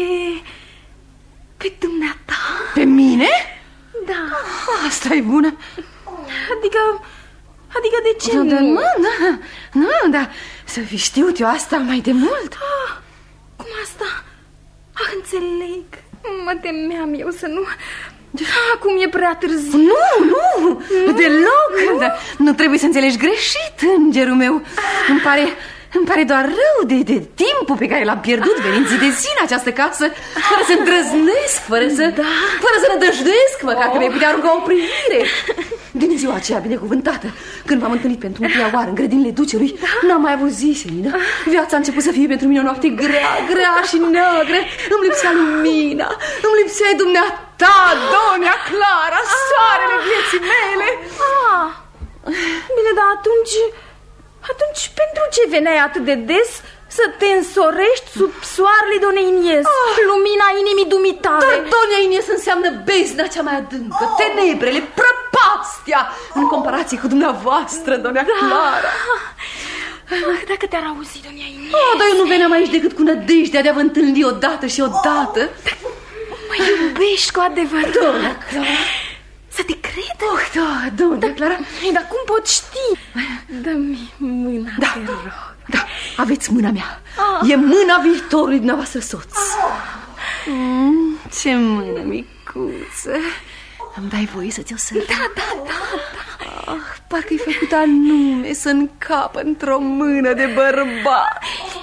S12: pe dumneata.
S1: Pe mine?
S12: Da.
S1: Asta e bună.
S12: Adică... Adică de ce
S1: da,
S12: nu?
S1: Da, nu, da, nu, dar să fi știut eu asta mai de mult.
S12: Ah, cum asta? Ah, înțeleg. Mă temeam eu să nu... Acum e prea târziu.
S1: Nu, nu, nu. Deloc. Nu? Da, nu trebuie să înțelegi greșit, îngerul meu. Îmi pare... Îmi pare doar rău de, de timpul pe care l-am pierdut venind zi de zi în această casă, fără să îndrăznesc, fără să, da. fără să nădăjduiesc, măcar oh. că mi-ai putea arunca o privire. Din ziua aceea binecuvântată, când m-am întâlnit pentru întâia oară în grădinile ducelui, da. n-am mai avut zi, Selina. Viața a început să fie pentru mine o noapte grea, grea și neagră. Îmi lipsea lumina, îmi lipsea dumneata, Donia Clara, soarele vieții mele.
S12: Ah, bine, dar atunci... Atunci pentru ce veneai atât de des să te însorești sub soarele doamnei Inies, oh. lumina inimii dumitale?
S1: Dar doamna Inies înseamnă bezna cea mai adâncă, oh. tenebrele, prăpastia, în comparație cu dumneavoastră, doamna da. Clara.
S12: Ah, dacă te-ar auzi, doamna Inies.
S1: Oh, dar eu nu veneam aici decât cu nădejdea de a vă întâlni odată și odată.
S12: Oh. Mă iubești cu adevărat,
S1: doamna Clara.
S12: Să te cred?
S1: Oh, da, doamna da, Clara.
S12: Dar cum pot ști? Dă-mi mâna,
S1: da,
S12: te rog.
S1: Da, aveți mâna mea. Ah. E mâna viitorului dumneavoastră soț.
S12: Ah.
S1: Mm, ce mână micuță. Îmi dai voie să ți-o sărut?
S12: Da, da, da, da.
S1: Ah, parcă-i făcut anume să încapă într-o mână de bărbat.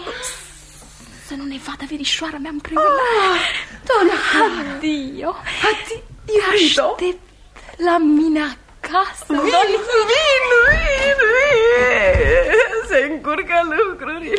S12: Să nu ne vadă verișoara mea împreună.
S1: Ah, doamna Clara.
S12: Adio.
S1: Adio, iubito.
S12: Aștept la mine acasă.
S1: Vin, vin, vin, vin. Se încurcă lucrurile.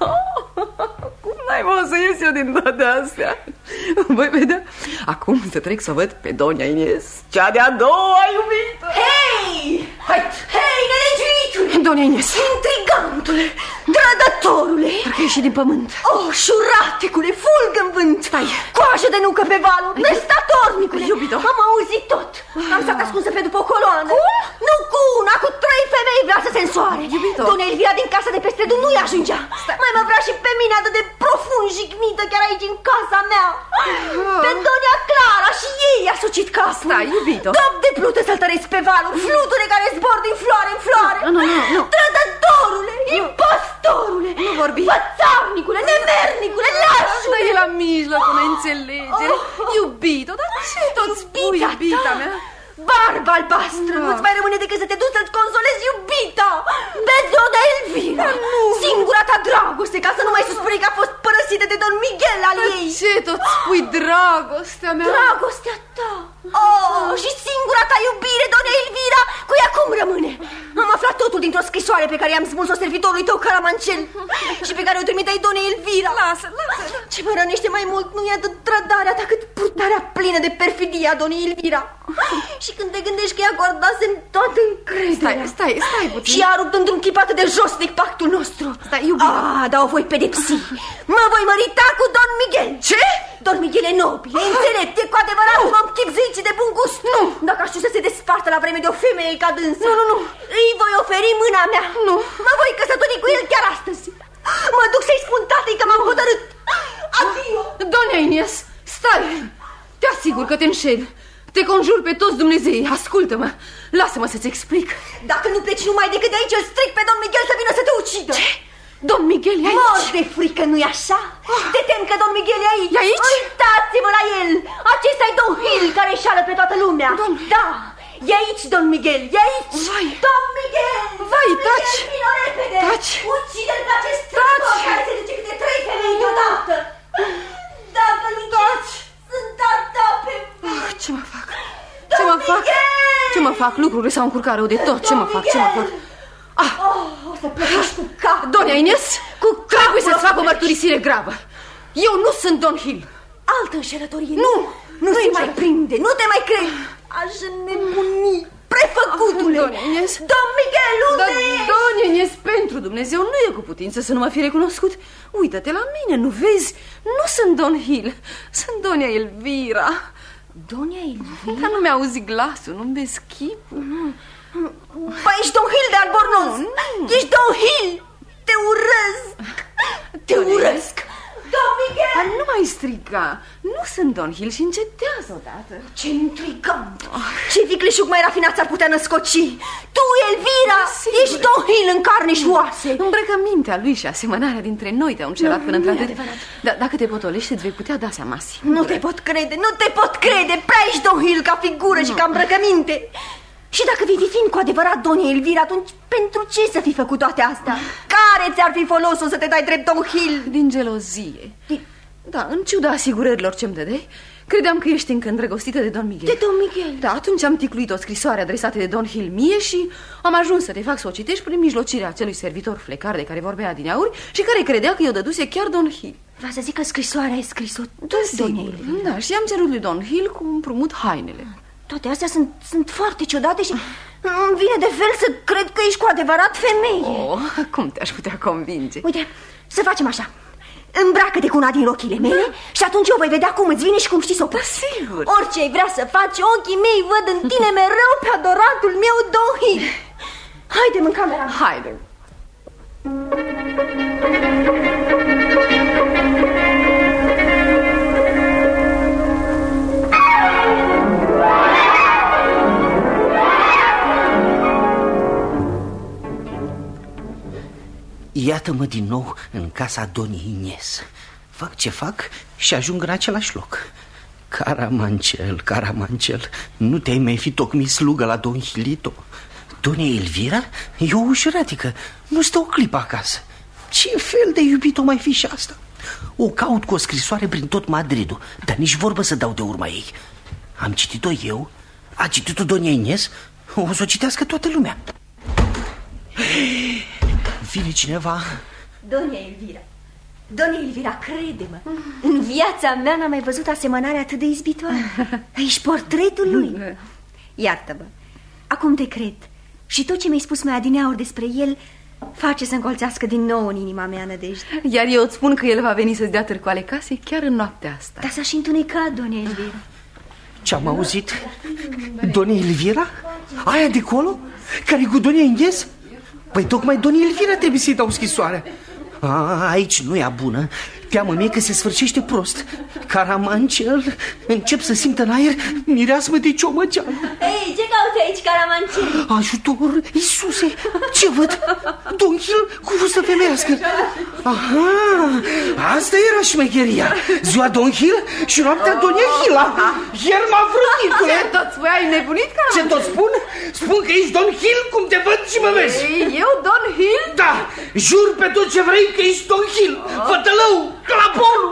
S1: Cum n-ai mă să ies eu din toate astea? Voi vedea. Acum să trec să văd pe doamna Inies, cea de-a doua iubită.
S10: Hei! Hai! Hei, nelegiuitule!
S1: Doamna Inies!
S10: Intrigantule! Trădătorule!
S1: Parcă ieși din pământ.
S10: Oh, șuratecule, fulgă în vânt!
S1: Stai!
S10: Coajă de nucă pe valuri! Nestatornicule!
S1: Iubito!
S10: Am auzit tot! Am stat ascunsă pe după o coloană.
S1: Cum?
S10: Nu cu una, cu trei femei vrea să se însoare.
S1: Iubito!
S10: Doamna Elvira din casa de peste drum nu-i ajungea. Stai. Mai mă vrea și pe mine atât de profund jignită chiar aici în casa mea. Oh. Pe doamna Clara și ei i-a sucit capul.
S1: Stai, iubito!
S10: Dop de plute să-ltăresc pe valuri, fluture care zbor din floare în floare.
S1: Nu, nu, nu, nu.
S10: Trădătorule, impostorule,
S1: nu vorbi.
S10: Fățarnicule, nemernicule, lașule.
S1: Dar e la mijloc o neînțelegere. Oh. Iubito, dar ce tot spui, iubita mea?
S10: Barba albastră, no. Nu-ți mai rămâne decât să te duci să-ți consolezi iubita. Bezoda Elvira, nu. Singura ta dragoste, ca să nu mai suspuni că a fost părăsită de Don Miguel al
S1: dar
S10: ei.
S1: Ce tot spui, dragostea mea?
S10: Dragostea ta. Oh, și singura ta iubire, doamna Elvira, cu ea cum rămâne? Am aflat totul dintr-o scrisoare pe care i-am spus-o servitorului tău Caramancel și pe care o trimiteai doamnei Elvira.
S1: Lasă, lasă.
S10: Ce mă rănește mai mult nu e atât trădarea ta, cât purtarea plină de perfidie a doamnei Elvira. Și când te gândești că i-a acordat-se toată încrederea.
S1: Stai, stai, stai puțin.
S10: Și a rupt într-un chip atât de josnic pactul nostru.
S1: Stai, iubire.
S10: Ah, dar o voi pedepsi. Mă voi mărita cu Don Miguel.
S1: Ce?
S10: Don Miguel e nobil, e înțelept, e cu adevărat un om chipzuit și de bun gust.
S1: Nu.
S10: Dacă aș știu să se despartă la vreme de o femeie ca dânsă.
S1: Nu, nu, nu.
S10: Îi voi oferi mâna mea.
S1: Nu.
S10: Mă voi căsători cu el chiar astăzi. Mă duc să-i spun tatei că m-am hotărât. Adio.
S1: Doamna Inies, stai. Te asigur că te înșel. Te conjur pe toți Dumnezeii, ascultă-mă. Lasă-mă să-ți explic.
S10: Dacă nu pleci numai decât de aici, îl stric pe Don Miguel să vină să te ucidă.
S1: Ce? Don Miguel e aici?
S10: Mor de frică, nu-i așa? Oh. Te tem că Don Miguel e aici?
S1: E aici?
S10: Uitați-vă la el! Acesta-i Don Hill care șală pe toată lumea.
S1: Don...
S10: Da, e aici Don Miguel, e aici.
S1: Vai.
S10: Don Miguel!
S1: Vai,
S10: Don
S1: taci!
S10: Miguel, vină repede!
S1: Taci!
S10: Ucide-l pe acest trădător care se duce câte trei femei deodată! Da! călugări! Sunt a ta pe mine!
S4: Ce mă fac? Ce mă fac? Ce mă fac? Lucrurile s-au încurcat rău de tot. Ce mă fac? Ce mă fac?
S10: Ah. Oh, o să plătești cu cap.
S4: Donia Ines, cu trebuie să-ți fac o mărturisire gravă. Eu nu sunt Don Hill.
S10: Altă înșelătorie.
S4: Nu,
S10: nu se mai prinde, nu te mai cred. Aș înnebuni, prefăcutule.
S4: Donia Ines.
S10: Don Miguel, unde ești?
S4: Donia Ines, pentru Dumnezeu, nu e cu putință să nu mă fi recunoscut. Uită-te la mine, nu vezi? Nu sunt Don Hill, sunt Donia Elvira.
S10: Donia Elvira?
S4: Dar nu mi-a auzit glasul, nu-mi vezi chipul.
S10: Ba, ești Don Hill de Albornoz. Ești Don Hill. Te urăsc. Te urăsc. Don Miguel!
S4: Dar nu mai striga. Nu sunt Don Hill și încetează odată.
S10: Ce intrigant. Ce vicleșug mai rafinat s-ar putea născoci. Tu, Elvira,
S4: Sigur.
S10: ești Don Hill în carne și oase.
S4: Îmbrăcămintea lui și asemănarea dintre noi te-au încerat până într-atât. Da, dacă te potolești, îți vei putea da seama sigur.
S10: Nu te pot crede, nu te pot crede. Prea ești Don Hill ca figură și ca îmbrăcăminte. Și dacă vei fi fiind cu adevărat Donia Elvira, atunci pentru ce să fi făcut toate astea? Care ți-ar fi folosul să te dai drept Don Hill?
S4: Din gelozie. Din... Da, în ciuda asigurărilor ce-mi dădeai, credeam că ești încă îndrăgostită de Don Miguel.
S10: De Don Miguel?
S4: Da, atunci am ticluit o scrisoare adresată de Don Hill mie și am ajuns să te fac să o citești prin mijlocirea acelui servitor flecar de care vorbea adineauri și care credea că i-o dăduse chiar Don Hill.
S10: Vreau să zic că scrisoarea ai scris-o
S4: tu, Donia Elvira. Da, și am cerut lui Don Hill cu împrumut hainele.
S10: Toate astea sunt, sunt foarte ciudate și îmi vine de fel să cred că ești cu adevărat femeie.
S4: Oh, cum te-aș putea convinge?
S10: Uite, să facem așa. Îmbracă-te cu una din rochile mele, da. Și atunci eu voi vedea cum îți vine și cum știi să o poți.
S4: Da, sigur.
S10: Orice ai vrea să faci, ochii mei văd în tine mereu pe adoratul meu Don Hill. Haide-mi în camera mea.
S4: Haide.
S13: Iată-mă din nou în casa Doniei Ines. Fac ce fac și ajung în același loc. Caramancel, Caramancel, nu te-ai mai fi tocmit slugă la Don Hilito? Donia Elvira e o ușuratică, nu stă o clipă acasă. Ce fel de iubit o mai fi și asta? O caut cu o scrisoare prin tot Madridul, dar nici vorbă să dau de urma ei. Am citit-o eu, a citit-o Donia Ines, o să o citească toată lumea. Vine cineva.
S10: Donia Elvira, Donia Elvira, crede-mă, în viața mea n-am mai văzut asemănare atât de izbitoare. Ești portretul lui. Iartă-mă, acum te cred. Și tot ce mi-ai spus mai adineauri despre el face să încolțească din nou în inima mea nădejde.
S4: Iar eu îți spun că el va veni să-ți dea târcoale casei chiar în noaptea asta.
S10: Dar s-a și întunecat, Donia Elvira.
S13: Ce-am auzit? Donia Elvira? Aia de acolo? Care-i cu Donia Ines? Păi tocmai Donia Elvira trebuie să-i dau scrisoarea. A, aici nu e bună. Teamă mie că se sfârșește prost. Caramancel, încep să simt în aer mireasmă de ciomăgeală.
S10: Ei, ce cauți aici, Caramancel?
S13: Ajutor, Iisuse, ce văd? Don Hill cu vârstă femeiască. Aha, asta era șmecheria. Ziua Don Hill și noaptea Donia Hill. Iar m-a vrut.
S4: Ce tot spui, ai nebunit, Caramancel?
S13: Ce tot spun? Spun că ești Don Hill cum te văd și mă vezi.
S4: Eu, Don Hill?
S13: Da, jur pe tot ce vrei că ești Don Hill. Fătălău, claporul.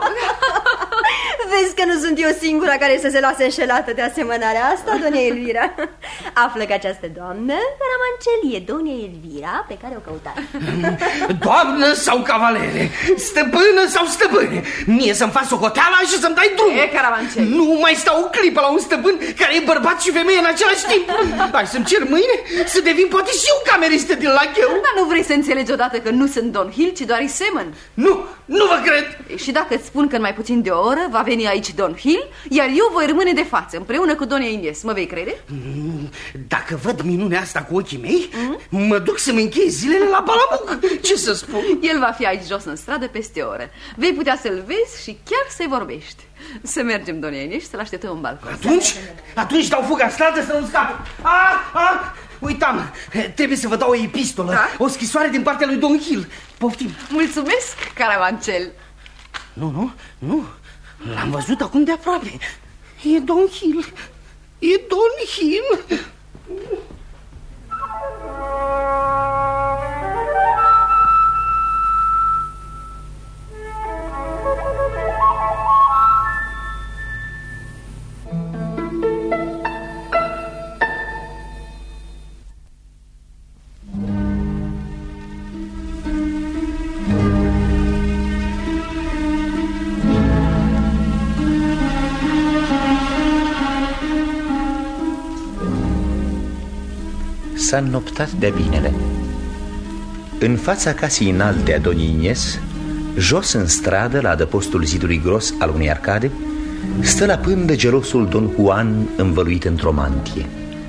S10: Vezi că nu sunt eu singura care să se lase înșelată de asemănarea asta, Donia Elvira. Află că această doamnă, Caramancel, e Donia Elvira pe care o căutați.
S13: Doamnă sau cavalere, stăpână sau stăpâne, mie să-mi faci socoteala și să-mi dai drum.
S4: E, Caramancel,
S13: nu mai stau o clipă la un stăpân care e bărbat și femeie în același timp. Hai să-mi cer mâine să devin poate și eu cameristă din Lacheu.
S4: Dar nu vrei să înțelegi odată că nu sunt Don Hill, ci doar îi semăn?
S13: Nu, nu vă cred.
S4: Și dacă îți spun că în mai puțin de o oră va veni aici Don Hill, iar eu voi rămâne de față împreună cu Donia Ines, mă vei crede?
S13: Dacă văd minunea asta cu ochii mei, mm? mă duc să-mi închei zilele la Balamuc. Ce să spun?
S4: El va fi aici jos în stradă peste o oră. Vei putea să-l vezi și chiar să-i vorbești. Să mergem, Donia Ines, și să-l așteptăm în balcon.
S13: Atunci, atunci dau fuga în stradă să nu scape. Ah, ah, uitam, trebuie să vă dau o epistolă, da? O scrisoare din partea lui Don Hill. Poftim.
S4: Mulțumesc, Caramancel.
S13: Nu, nu, nu, l-am văzut acum de aproape. E Don Hill, e Don Hill.
S2: S-a înnoptat de-a binele. În fața casei înalte a domnii Ines, jos în stradă, la adăpostul zidului gros al unei arcade, stă la pândă gelosul Don Juan învăluit într-o mantie.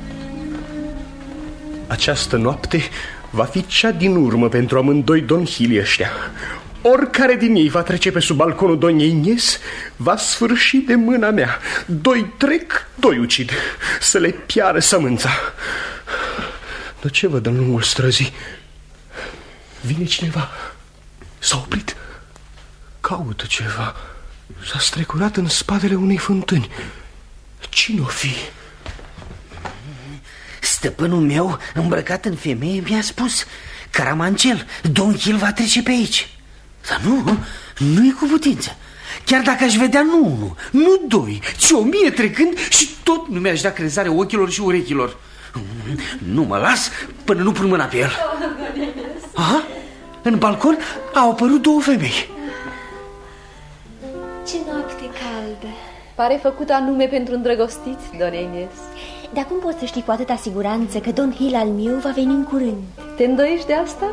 S9: Această noapte va fi cea din urmă pentru amândoi donhilii ăștia. Oricare din ei va trece pe sub balconul doñei Ines va sfârși de mâna mea. Doi trec, doi ucid, să le piară sămânța. Dar ce văd în lungul străzii? Vine cineva. S-a oprit. Caută ceva. S-a strecurat în spatele unei fântâni. Cine-o fi?
S13: Stăpânul meu, îmbrăcat în femeie, mi-a spus: Caramancel, Don Gil va trece pe aici. Dar nu, nu e cu putință. Chiar dacă aș vedea nu unul, nu doi, ci o mie trecând, și tot nu mi-aș da crezare ochilor și urechilor. Nu mă las până nu pun mâna pe el. Aha, în balcon au apărut două femei.
S10: Ce noapte caldă.
S4: Pare făcut anume pentru îndrăgostiți, doamne Ines.
S10: Dar cum poți să știi cu atâta siguranță că Don Gil al meu va veni în curând?
S4: Te îndoiești de asta?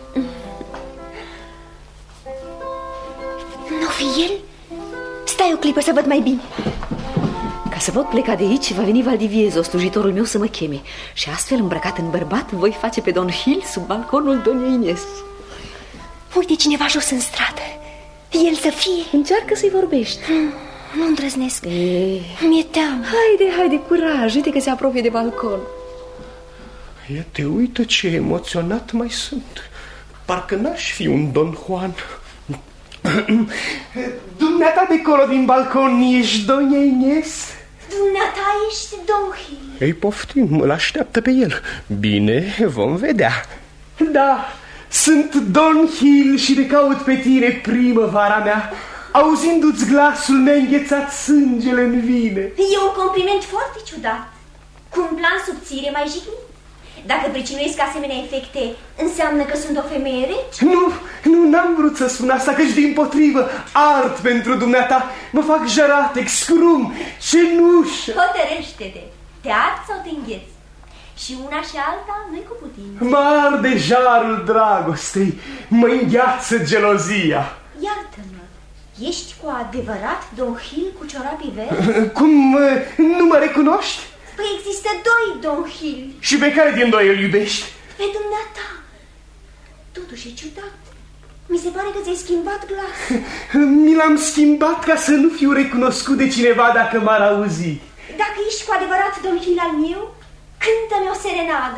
S10: Nu fi el? Stai o clipă să văd mai bine.
S4: Ca să pot pleca de aici, va veni Valdiviezo, slujitorul meu, să mă cheme. Și astfel, îmbrăcat în bărbat, voi face pe Don Gil sub balconul doamnei Ines.
S10: Uite cineva jos în stradă. El să fie.
S4: Încearcă să-i vorbești.
S10: Nu îndrăznesc.
S4: E...
S10: Mi-e teamă.
S4: Haide, haide, curaj, uite că se apropie de balcon.
S9: Ia te uită ce emoționat mai sunt. Parcă n-aș fi un Don Juan. Dumneata de colo din balcon ești doña Ines?
S10: Dumneata ești Don Gil.
S9: Ei, poftim, îl așteaptă pe el. Bine, vom vedea. Da, sunt Don Gil și te caut pe tine, primăvara mea. Auzindu-ți glasul mi-a înghețat sângele în vine.
S10: E un compliment foarte ciudat. Cu un plan subțire mai jignit. Dacă pricinuiesc asemenea efecte, înseamnă că sunt o femeie rece?
S9: Nu, nu, n-am vrut să spun asta, căci dimpotrivă, art pentru dumneata. Mă fac jăratec, scrum, cenușă.
S10: Hotărăște-te, te ard sau te îngheți? Și una și alta nu-i cu putință.
S9: Mă arde jarul dragostei, mă îngheață gelozia.
S10: Iartă-mă, ești cu adevărat Don Gil cu ciorapii verzi?
S9: Cum, nu mă recunoști?
S10: Păi există doi Don Gil.
S9: Și pe care din doi îl iubești?
S10: Pe dumneata. Totuși e ciudat. Mi se pare că ți-ai schimbat glasul.
S9: Mi l-am schimbat ca să nu fiu recunoscut de cineva dacă m-ar auzi.
S10: Dacă ești cu adevărat Don Gil al meu, cântă-mi o serenadă.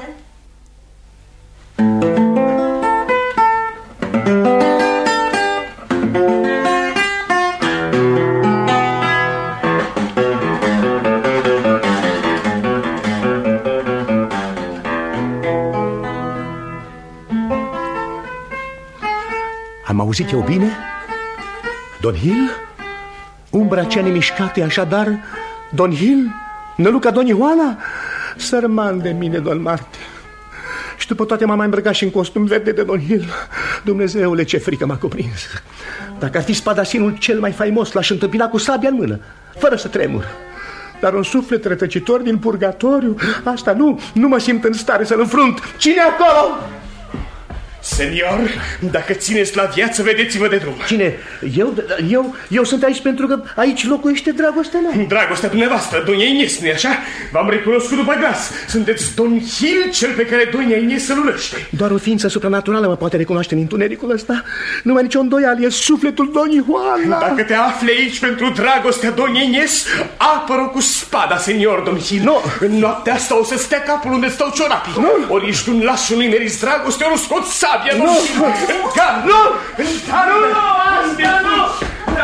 S5: Am auzit eu bine? Don Gil? Umbra cea nemișcată, așadar Don Gil? Năluca Doña Ioana? Sărman de mine, Don Marte. Și după toate m-am mai îmbrăcat și în costum verde de Don Gil. Dumnezeule, ce frică m-a cuprins. Dacă ar fi spadasinul cel mai faimos, l-aș întâmpina cu sabia în mână, fără să tremur. Dar un suflet rătăcitor din purgatoriu, asta nu, nu mă simt în stare să-l înfrunt. Cine acolo?
S9: Senior, dacă țineți la viață, vedeți-vă de drum.
S5: Cine? Eu? Eu? Eu sunt aici pentru că aici locuiește dragostea mea.
S9: Dragostea dumneavoastră, doña Ines, nu-i așa? V-am recunoscut după glas. Sunteți Don Gil, cel pe care doña Ines să-l urăște.
S5: Doar o ființă supranaturală mă poate recunoaște în întunericul ăsta. Nu mai nicio îndoială, e sufletul doña Ioana.
S9: Dacă te afli aici pentru dragostea doña Ines, apără cu spada, senior Don Gil.
S5: Nu.
S9: În noaptea asta o să stea capul unde stau ciorapii.
S5: Nu.
S9: Ori ești un las și nu-i meriți dragoste, ori scot sabia.
S5: Nu, nu,
S9: Încar, nu, încar, nu, nu, astea nu.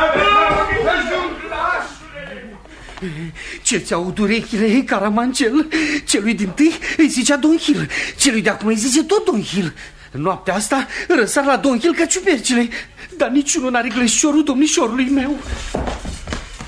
S13: Ce-ți aud urechile, Caramancel? Celui dintâi îi zicea Don Gil, celui de acum îi zice tot Don Gil. Noaptea asta răsar la Don Gil ca ciupercile, dar niciunul n-are glășciorul domnișorului meu.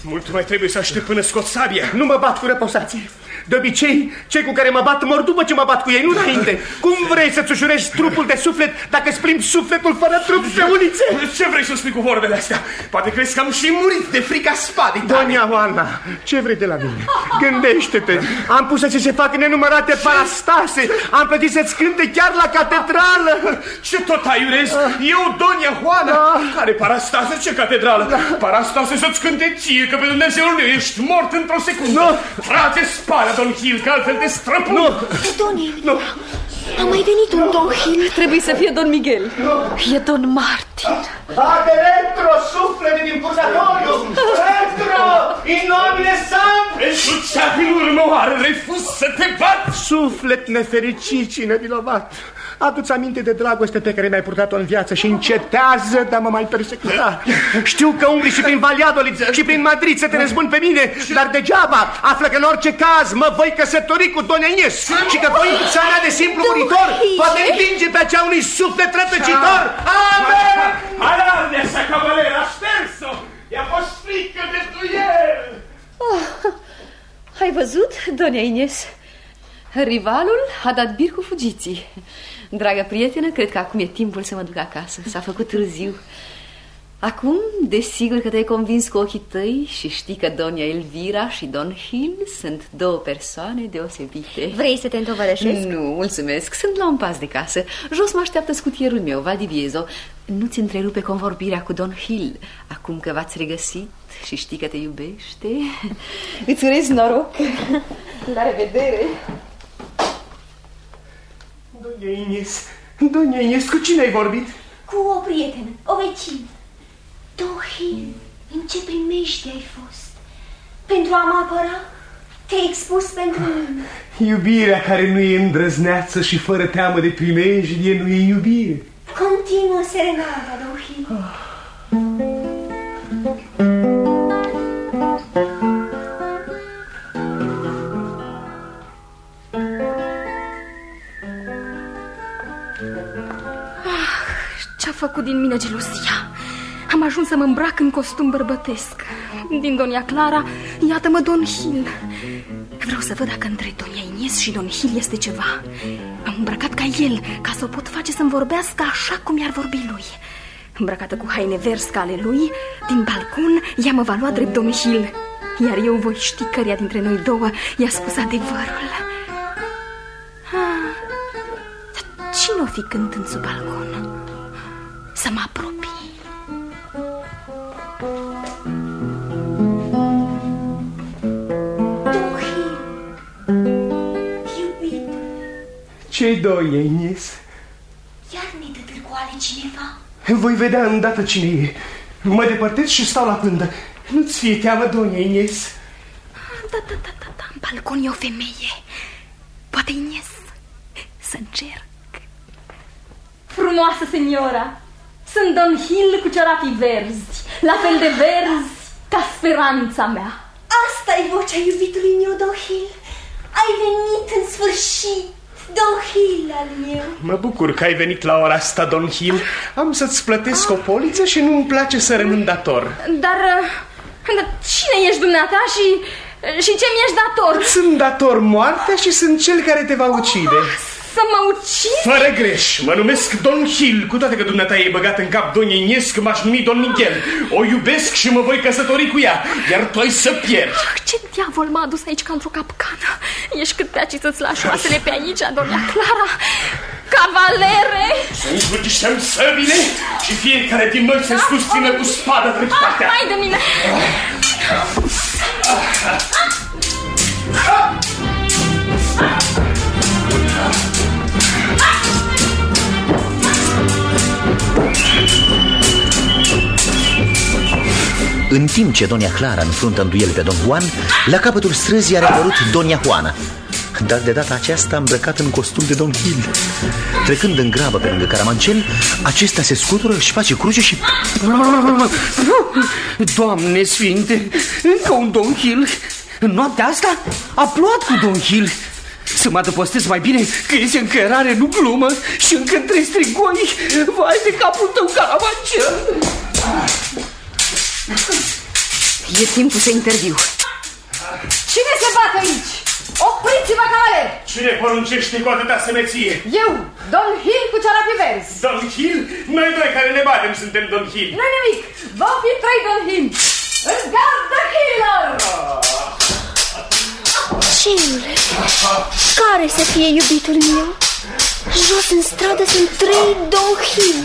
S9: Mult mai trebuie să aștept până scot sabia.
S5: Nu mă bat cu răposații. De obicei, cei cu care mă bat mor după ce mă bat cu ei, nu înainte. Cum vrei să-ți ușurezi trupul de suflet dacă îți plimbi sufletul fără trup pe ulițe?
S9: Ce vrei să spui cu vorbele astea? Poate crezi că am și murit de frica spadei tale.
S5: Donia Oana, ce vrei de la mine? Gândește-te, am pus să ți se facă nenumărate parastase. Am plătit să-ți cânte chiar la catedrală.
S9: Ce tot aiurezi? Eu, Donia Oana? Da. Care parastase? Ce catedrală? Da. Parastase să-ți cânte ție, că pe Dumnezeul meu ești mort într-o secundă.
S5: Nu.
S9: Frate, spală, Don Hill, că altfel te străpun.
S5: Nu.
S12: Donie, nu. A mai venit un Don Hill.
S4: Trebuie să fie Don Miguel. E Don Martin.
S5: Ade retro, suflete din purgatoriu! Retro! In nomine Sanctus!
S9: Pentru cea din urmă oară refuz să te bat!
S5: Suflet nefericit și nevinovat, adu-ți aminte de dragoste pe care mi-ai purtat-o în viață și încetează de a mă mai persecuta. Știu că umbli și prin Valladolid și prin Madrid să te răzbuni pe mine, dar degeaba. Află că în orice caz mă voi căsători cu Donia Ines și că voința mea de simplu muritor poate învinge pe acea unui suflet rătăcitor. Amen!
S9: Alarde asa cavalera, șters-o! I-a fost frică de duel!
S4: Oh, ai văzut, Donia Ines? Rivalul a dat bir cu fugiții. Dragă prietenă, cred că acum e timpul să mă duc acasă. S-a făcut târziu. Acum, desigur că te-ai convins cu ochii tăi și știi că Donia Elvira și Don Hill sunt două persoane deosebite.
S10: Vrei să te întovărășesc?
S4: Nu, mulțumesc, sunt la un pas de casă. Jos mă așteaptă scutierul meu, Valdivieso. Nu-ți întrerupe convorbirea cu Don Hill, acum că v-ați regăsit și știi că te iubește. Îți urez noroc. La revedere.
S5: Donia Ines, Donia Ines, cu cine ai vorbit?
S10: Cu o prietenă, o vecină. Don Hill, în ce primești ai fost? Pentru a mă apăra, te-ai expus pentru mine.
S5: Iubirea care nu e îndrăzneață și fără teamă de primejdie nu e iubire.
S10: Continuă serenada, Don Hill. Oh.
S12: Ce-a făcut din mine gelosia? Am ajuns să mă îmbrac în costum bărbătesc. Din Donia Clara, iată-mă Don Hill. Vreau să văd dacă între Donia Ines și Don Hill este ceva. Am îmbrăcat ca el, ca să o pot face să-mi vorbească așa cum i-ar vorbi lui. Îmbrăcată cu haine verzi ca ale lui, din balcon, ea mă va lua drept Don Hill. Iar eu voi ști căreia dintre noi două i-a spus adevărul. Ah, dar cine o fi cântând sub balcon? Să mă apropii.
S10: Don Hill, iubit.
S5: Ce-i, Donia Ines?
S10: Iar ne dă târgoale cineva?
S5: Voi vedea îndată cine e. Mă depărtez și stau la pândă. Nu-ți fie teamă, Donia Ines?
S12: Da, da, da, da, da, în balcon e o femeie. Poate Ines. Să încerc.
S1: Frumoasă seniora, sunt Don Hill cu ciorapii verzi, la fel de verzi ca speranța mea.
S10: Asta-i vocea iubitului meu, Don Hill. Ai venit în sfârșit, Don Hill al meu.
S9: Mă bucur că ai venit la ora asta, Don Hill. Am să-ți plătesc o poliță și nu-mi place să rămân dator.
S12: Dar, dar cine ești dumneata și, și ce mi-ești dator?
S9: Sunt dator moartea și sunt cel care te va ucide.
S12: Să mă ucizi?
S9: Fără greș, mă numesc Don Hill, cu toate că dumneata e băgat în cap Donia Ines că m-aș numi Don Miguel. O iubesc și mă voi căsători cu ea, iar tu ai să pierzi.
S12: Ce diavol m-a adus aici ca într-o capcană? Ești cât pe aici să-ți lași oasele pe aici, Donia Clara. Cavalere!
S9: Să învârtiștem săbile și fiecare din noi se susțină cu spada dreptatea.
S12: Hai de mine!
S2: În timp ce Donia Clara înfruntă în duel pe Don Juan, la capătul străzii a apărut Donia Juana, dar de data aceasta îmbrăcat în costum de Don Hill. Trecând în grabă pe lângă Caramancel, acesta se scutură, își face cruce și...
S13: Doamne sfinte, încă un Don Hill. În noaptea asta a plouat cu Don Hill. Să mă adăpostesc mai bine că este încărare, nu glumă, și încă trei strigoi. Vai de capul tău, Caramancel!
S1: E timpul să interviu. Cine se bate aici? Opriți-vă, cavaler!
S9: Cine poruncește cu atâta semeție?
S1: Eu, Don Hill cu ciorapii verzi.
S9: Don Hill? Noi doi care ne batem suntem Don Hill.
S1: Nu nimic, vom fi trei Don Hill. În gardă, Hiller!
S10: Ciule, care să fie iubitul meu? Jos în stradă sunt trei Don Hill.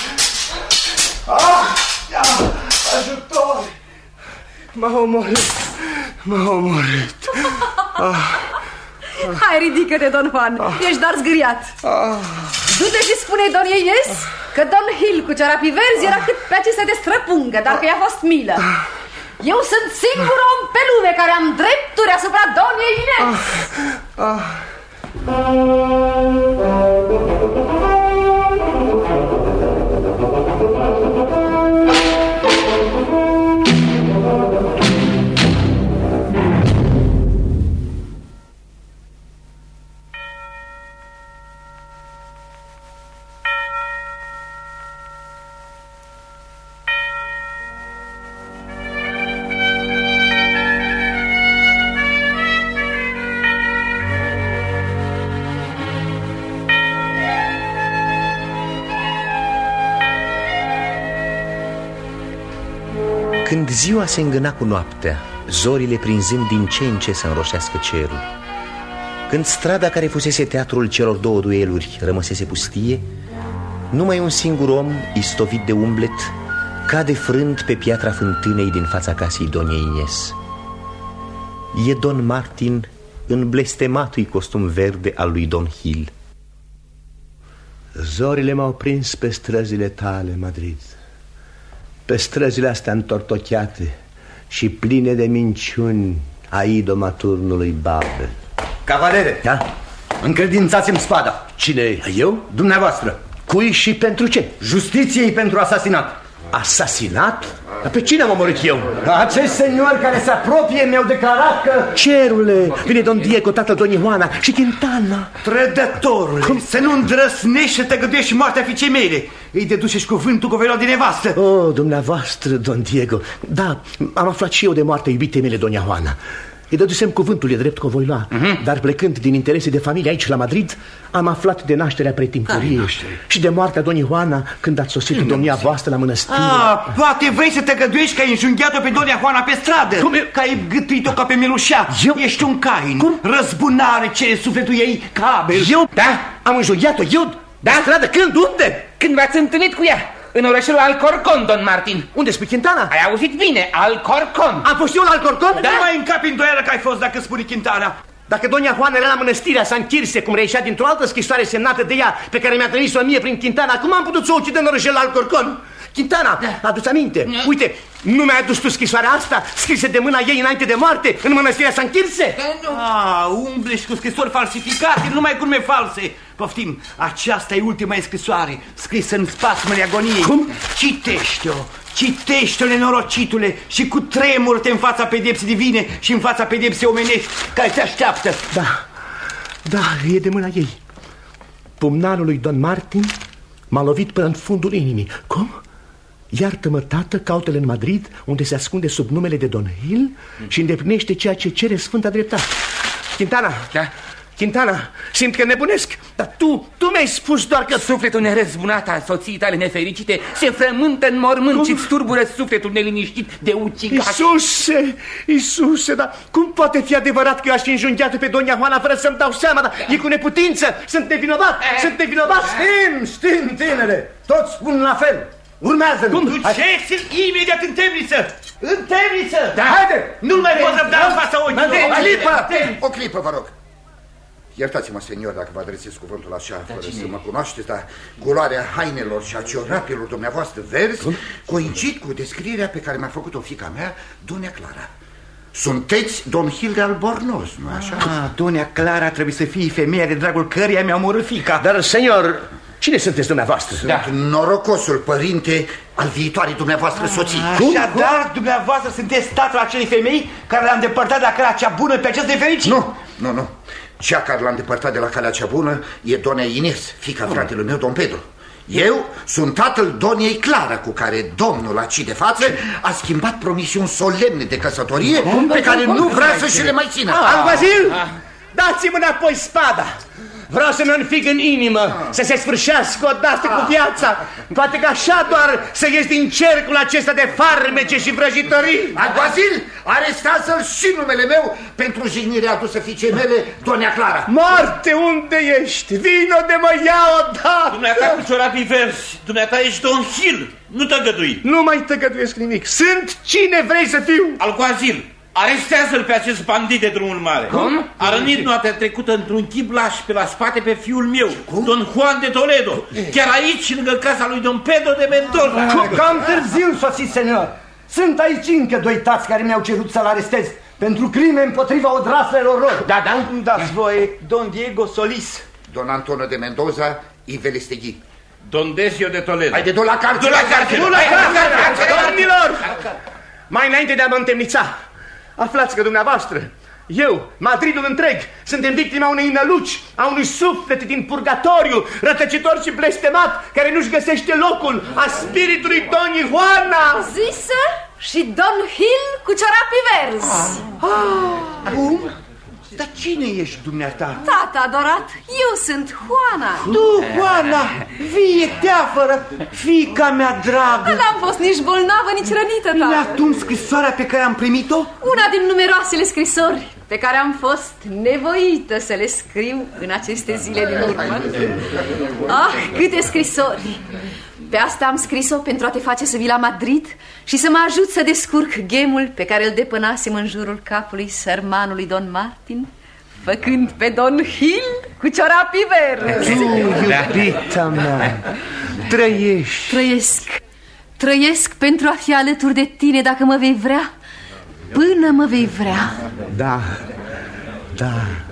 S11: Ah, ajutor! M-a omorât, m-a omorât. Ah.
S1: Hai, ridică-te, Don Juan, ah. ești doar zgâriat. Ah. Du-te și spune Don Ines că Don Hill cu ciorapii verzi era cât pe acestea de străpungă, dar că i-a fost milă. Eu sunt singurul om pe lume care am drepturi asupra Doniei Ines. Ah. Ah.
S2: Când ziua se îngâna cu noaptea, zorile prinzând din ce în ce să înroșească cerul, când strada care fusese teatrul celor două dueluri rămăsese pustie, numai un singur om, istovit de umblet, cade frânt pe piatra fântânei din fața casei Doniei Ines. E Don Martin în blestematului costum verde al lui Don Hill.
S5: Zorile m-au prins pe străzile tale, Madrid, pe străzile astea întortocheate și pline de minciuni a idoma turnului Babel.
S11: Cavalere,
S5: da?
S11: Încredințați-mi spada.
S5: Cine e? Eu?
S11: Dumneavoastră.
S5: Cui și pentru ce?
S11: Justiției pentru asasinat.
S5: Asasinat? Dar pe cine am omorât eu?
S11: Acești seniori care se apropie mi-au declarat că...
S5: Cerule, vine Don Diego, tatăl Doña Juana și Quintana.
S11: Trădătorule, Cum? Să nu îndrăsnești să te găduiești moartea fiicei mele. Îi deducești cuvântul cu velo din nevastă.
S5: Oh, dumneavoastră, Don Diego. Da, am aflat și eu de moartea iubitei mele, Doña Juana. Îi dădusem cuvântul, e drept că o voi lua. uh-huh. Dar plecând din interese de familie aici la Madrid, am aflat de nașterea pretimpurie și de moartea Doña Juana când ați sosit domnia voastră la mănăstire.
S11: Ah, poate vrei să te găduiești că ai înjunghiat-o pe Doña Juana pe stradă.
S5: Cum?
S11: Că ai gâtuit-o ca pe Melușa.
S5: Eu?
S11: Ești un cain.
S5: Cum?
S11: Răzbunare cere sufletul ei ca Abel.
S5: Eu?
S3: Da?
S5: Am înjunghiat-o? Eu?
S3: Da?
S5: Pe stradă? Când? Unde?
S3: Când v-ați întâlnit cu ea în orașul Alcorcon, Don Martin.
S5: Unde, spui Quintana?
S3: Ai auzit bine, Alcorcon.
S5: Am fost eu la Alcorcon?
S11: Da? Nu mai încapi îndoială că ai fost dacă spune Quintana.
S5: Dacă Doña Juana era la mănăstirea San Quirce, cum reieșea dintr-o altă scrisoare semnată de ea, pe care mi-a trimis-o mie prin Quintana, cum am putut să o ucid în orașul Alcorcon? Quintana, da. Adu-ți aminte? Da. Uite, nu mi-ai adus tu scrisoarea asta, scrisă de mâna ei înainte de moarte, în mănăstirea San Quirce?
S11: Ah, umblești cu scrisori falsificate, numai curme false. Poftim, aceasta e ultima scrisoare, scrisă în spasmele agoniei.
S5: Cum?
S11: Citește-o, citește-o, nenorocitule, și cu tremur-te în fața pedepsii divine și în fața pedepsii omenești care te așteaptă.
S5: Da, da, e de mâna ei. Pumnalul lui Don Martin m-a lovit până în fundul inimii. Cum? Iartă-mă, tată, caută-l în Madrid, unde se ascunde sub numele de Don Hill și îndeplinește ceea ce cere Sfânta Dreptate. Quintana,
S3: da?
S5: Quintana, simt că nebunesc, dar tu, tu mi-ai spus doar că...
S3: Sufletul nerezbunat al soției tale nefericite se frământă în mormânt și-ți turbură sufletul neliniștit de ucigaș.
S5: Iisuse, Iisuse, dar cum poate fi adevărat că eu aș fi înjunghiat pe Doña Juana fără să-mi dau seama? Dar e cu neputință, sunt nevinovat,
S3: e...
S5: sunt nevinovat.
S11: Știm, știm, tinere, toți spun la fel. Urmează-l. Duceți-l imediat în temniță. În temniță.
S3: Da.
S11: Haide, nu-l mai pot răbda în fața ochilor.
S14: O clipă, o clipă, vă rog. Iertați-mă, senior, dacă vă adresez cuvântul așa, da, fără să mă cunoașteți, dar guloarea hainelor și a ciorapelor dumneavoastră verzi coincid cu descrierea pe care mi-a făcut-o fiica mea, Doña Clara. Sunteți Don Hill de Albornoz, nu așa?
S11: Ah, Doña Clara trebuie să fie femeia de dragul căreia mi-a omorât fiica.
S5: Dar, senior, cine sunteți dumneavoastră?
S14: Sunt da. norocosul părinte al viitoarei dumneavoastră soții.
S11: Așadar, dumneavoastră sunteți tatăl acelei femei care l-a îndepărtat de la calea cea bună pe acest nefericit?
S14: Nu, nu, nu. Cea care l-a îndepărtat de la calea cea bună e Doña Ines, fiica fratelui meu, Don Pedro. Eu sunt tatăl Doniei Clara, cu care domnul aici de față a schimbat promisiuni solemne de căsătorie pe care nu vrea să și le mai țină.
S5: Alguazil, dați-mi înapoi spada. Vreau să-mi înfig în inimă, să se sfârșească odată cu viața. Poate că așa doar să ies din cercul acesta de farmece și vrăjitorii.
S14: Alguazil, arestează-l și numele meu pentru jignirea adusă fiicei mele, Donia Clara.
S5: Moarte, unde ești? Vino de mă ia odată.
S15: Dumneata cu ciorapii verzi, dumneata ești Don Hill, nu tăgădui.
S5: Nu mai tăgăduiesc nimic, sunt cine vrei să fiu.
S15: Alguazil, arestează-l pe acest bandit de drumul mare.
S14: Cum?
S15: A rănit noaptea trecută într-un chip laș pe la spate pe fiul meu, Cum? Don Juan de Toledo, chiar aici, lângă casa lui Don Pedro de Mendoza.
S11: Cam târziu, sosit, senior. Sunt aici încă doi tați care mi-au cerut să-l arestez pentru crime împotriva odraslelor lor.
S5: Da, da, îmi dați voie, Don Diego Solis,
S14: Don Antonio de Mendoza y Velestegui.
S15: Don Decio de Toledo.
S14: Haide, du la carte!
S15: Du la carte!
S5: Du la carte! Domnilor! Mai înainte de a mă întemnița, aflați că dumneavoastră, eu, Madridul întreg, suntem victima unei năluci, a unui suflet din purgatoriu, rătăcitor și blestemat, care nu-și găsește locul, a spiritului Doni Juana.
S1: Zisă și Don Hill cu ciorapii verzi.
S5: Ah, cum? Dar cine ești dumneata?
S1: Tata adorat, eu sunt Juana.
S5: Tu, Juana, vie teafără, fiica mea dragă.
S1: N-am fost nici bolnavă, nici rănită, tata.
S5: Mi-a atunci scrisoarea pe care am primit-o?
S1: Una din numeroasele scrisori pe care am fost nevoită să le scriu în aceste zile din urmă. Ah, câte scrisori! Pe asta am scris-o pentru a te face să vii la Madrid și să mă ajut să descurc ghemul pe care îl depănasem în jurul capului sărmanului Don Martin, făcând pe Don Hill cu ciorapii verzi.
S5: Tu, iubita mea, trăiești.
S1: Trăiesc, trăiesc pentru a fi alături de tine dacă mă vei vrea, până mă vei vrea.
S5: Da, da,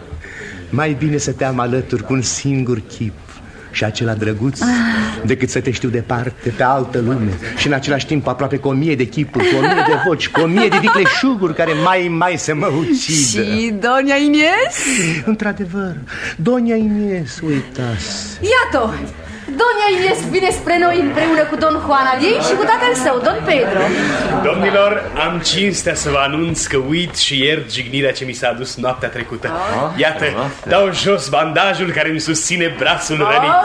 S5: mai bine să te am alături cu un singur chip și acela drăguț, ah. decât să te știu departe, pe altă lume, și în același timp aproape cu o mie de chipuri, cu o mie de voci, cu o mie de vicleșuguri care mai mai să mă ucidă.
S1: Și Donia Inies?
S5: Într-adevăr, Donia Inies, uitați.
S1: Iată, Donia Inies vine spre noi împreună cu Don Juan al ei și cu tatăl său, Don Pedro.
S9: Domnilor, am cinstea să vă anunț că uit și iert jignirea ce mi s-a adus noaptea trecută. Iată, dau jos bandajul care îmi susține brațul rănit.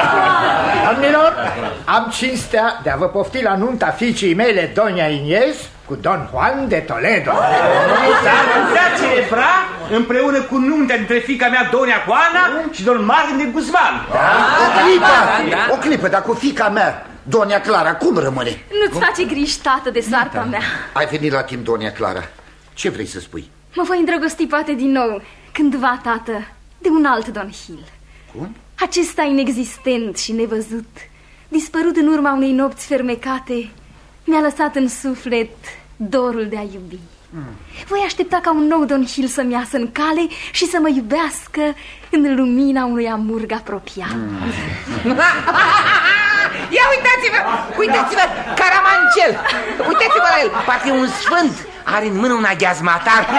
S8: Domnilor, am cinstea de a vă pofti la nunta fiicii mele, Donia Inies, cu Don Juan de Toledo.
S3: S-ar putea celebra împreună cu nuntea dintre fiica mea, Donia Juana, și Don Martin de Guzman.
S14: Da? O clipă, da, da. o clipă, dar cu fiica mea, Donia Clara, cum rămâne?
S12: Nu-ți face griji, tată, de soarta mea.
S14: Ai venit la timp, Donia Clara. Ce vrei să spui?
S12: Mă voi îndrăgosti poate din nou, cândva, tată, de un alt Don Hill.
S14: Cum?
S12: Acesta inexistent și nevăzut, dispărut în urma unei nopți fermecate, mi-a lăsat în suflet dorul de a iubi. mm. Voi aștepta ca un nou Don Hill să-mi iasă în cale și să mă iubească în lumina unui amurg apropiat. mm.
S3: Ia uitați-vă, uitați-vă, Caramanchel, uitați-vă la el, parcă e un sfânt, are în mână un aghiazmatar.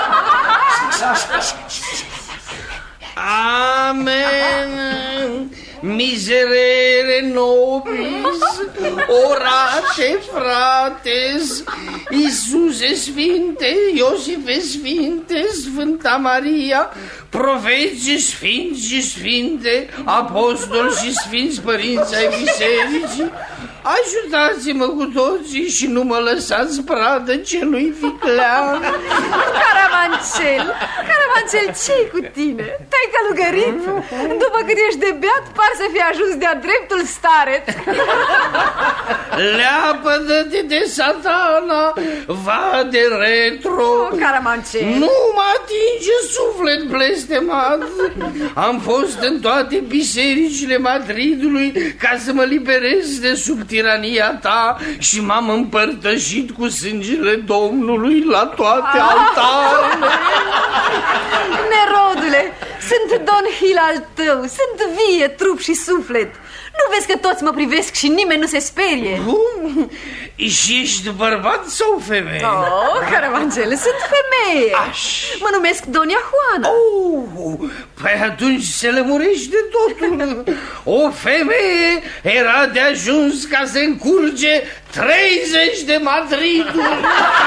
S6: Amen. Miserere nobis, orate frates, Iisuse Sfinte, Iosife Sfinte, Sfânta Maria, profeți sfinți și sfinte, apostoli și sfinți părinți ai bisericii, ajutați-mă cu toții și nu mă lăsați pradă celui viclean.
S1: Caramanchel, Caramanchel, ce-i cu tine? Te-ai călugărit? După cât ești de beat, par să fi ajuns de-a dreptul stareț.
S6: Leapădă-te de satana, va de retro.
S1: Oh, Caramanchel,
S6: nu mă atinge suflet blestemat. Am fost în toate bisericile Madridului ca să mă liberez de sub tirania ta și m-am împărtășit cu sângele Domnului la toate ah. altarele.
S1: Nerodule, sunt Don Hill al tău, sunt vie, trup și suflet. Nu vezi că toți mă privesc și nimeni nu se sperie?
S6: Cum? Și ești bărbat sau femeie?
S1: Oh, Caramanchel, sunt femeie.
S6: Aș.
S1: Mă numesc Donia Juana.
S6: Oh, Oh, păi atunci se lămurește totul. O femeie era de ajuns ca să încurge treizeci de Madriduri.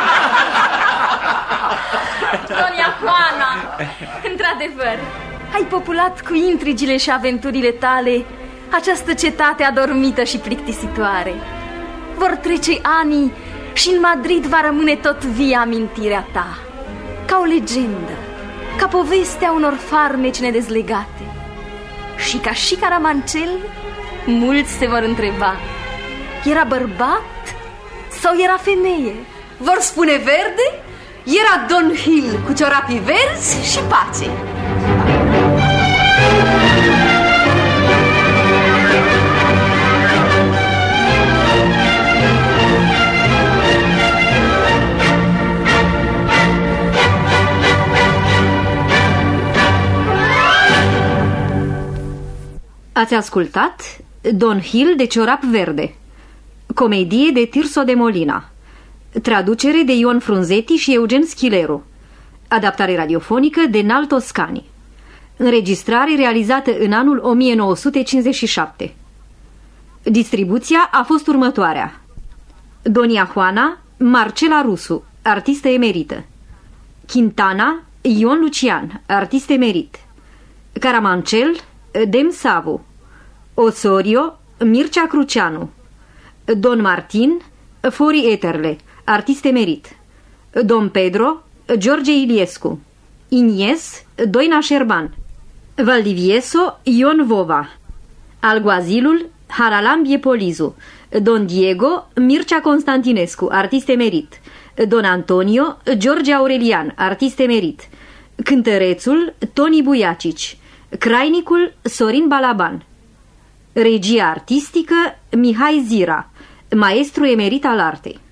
S12: Donia Juana, într-adevăr, ai populat cu intrigile și aventurile tale această cetate adormită și plictisitoare. Vor trece ani și în Madrid va rămâne tot vie amintirea ta, ca o legendă, ca povestea unor farmeci nedezlegate. Și ca și Caramanchel, mulți se vor întreba, era bărbat sau era femeie?
S1: Vor spune verde, era Don Gil cu ciorapii verzi și pace.
S16: Ați ascultat Don Gil de ciorap verde, comedie de Tirso de Molina, traducere de Ion Frunzeti și Eugen Schileru, adaptare radiofonică de Nal Toscani, înregistrare realizată în anul o mie nouă sute cincizeci și șapte. Distribuția a fost următoarea: Donia Juana, Marcela Rusu, artistă emerită; Quintana, Ion Lucian, artist emerit; Caramanchel, Dem Savu; Osorio, Mircea Cruceanu; Don Martin, Fori Eterle, artist emerit; Don Pedro, George Iliescu; Inies, Doina Șerban; Valdivieso, Ion Vova; Alguazilul, Haralambie Polizu; Don Diego, Mircea Constantinescu, artist emerit; Don Antonio, George Aurelian, artist emerit; Cântărețul, Toni Buiacici; Crainicul, Sorin Balaban; Regia artistică, Mihai Zira, maestru emerit al artei.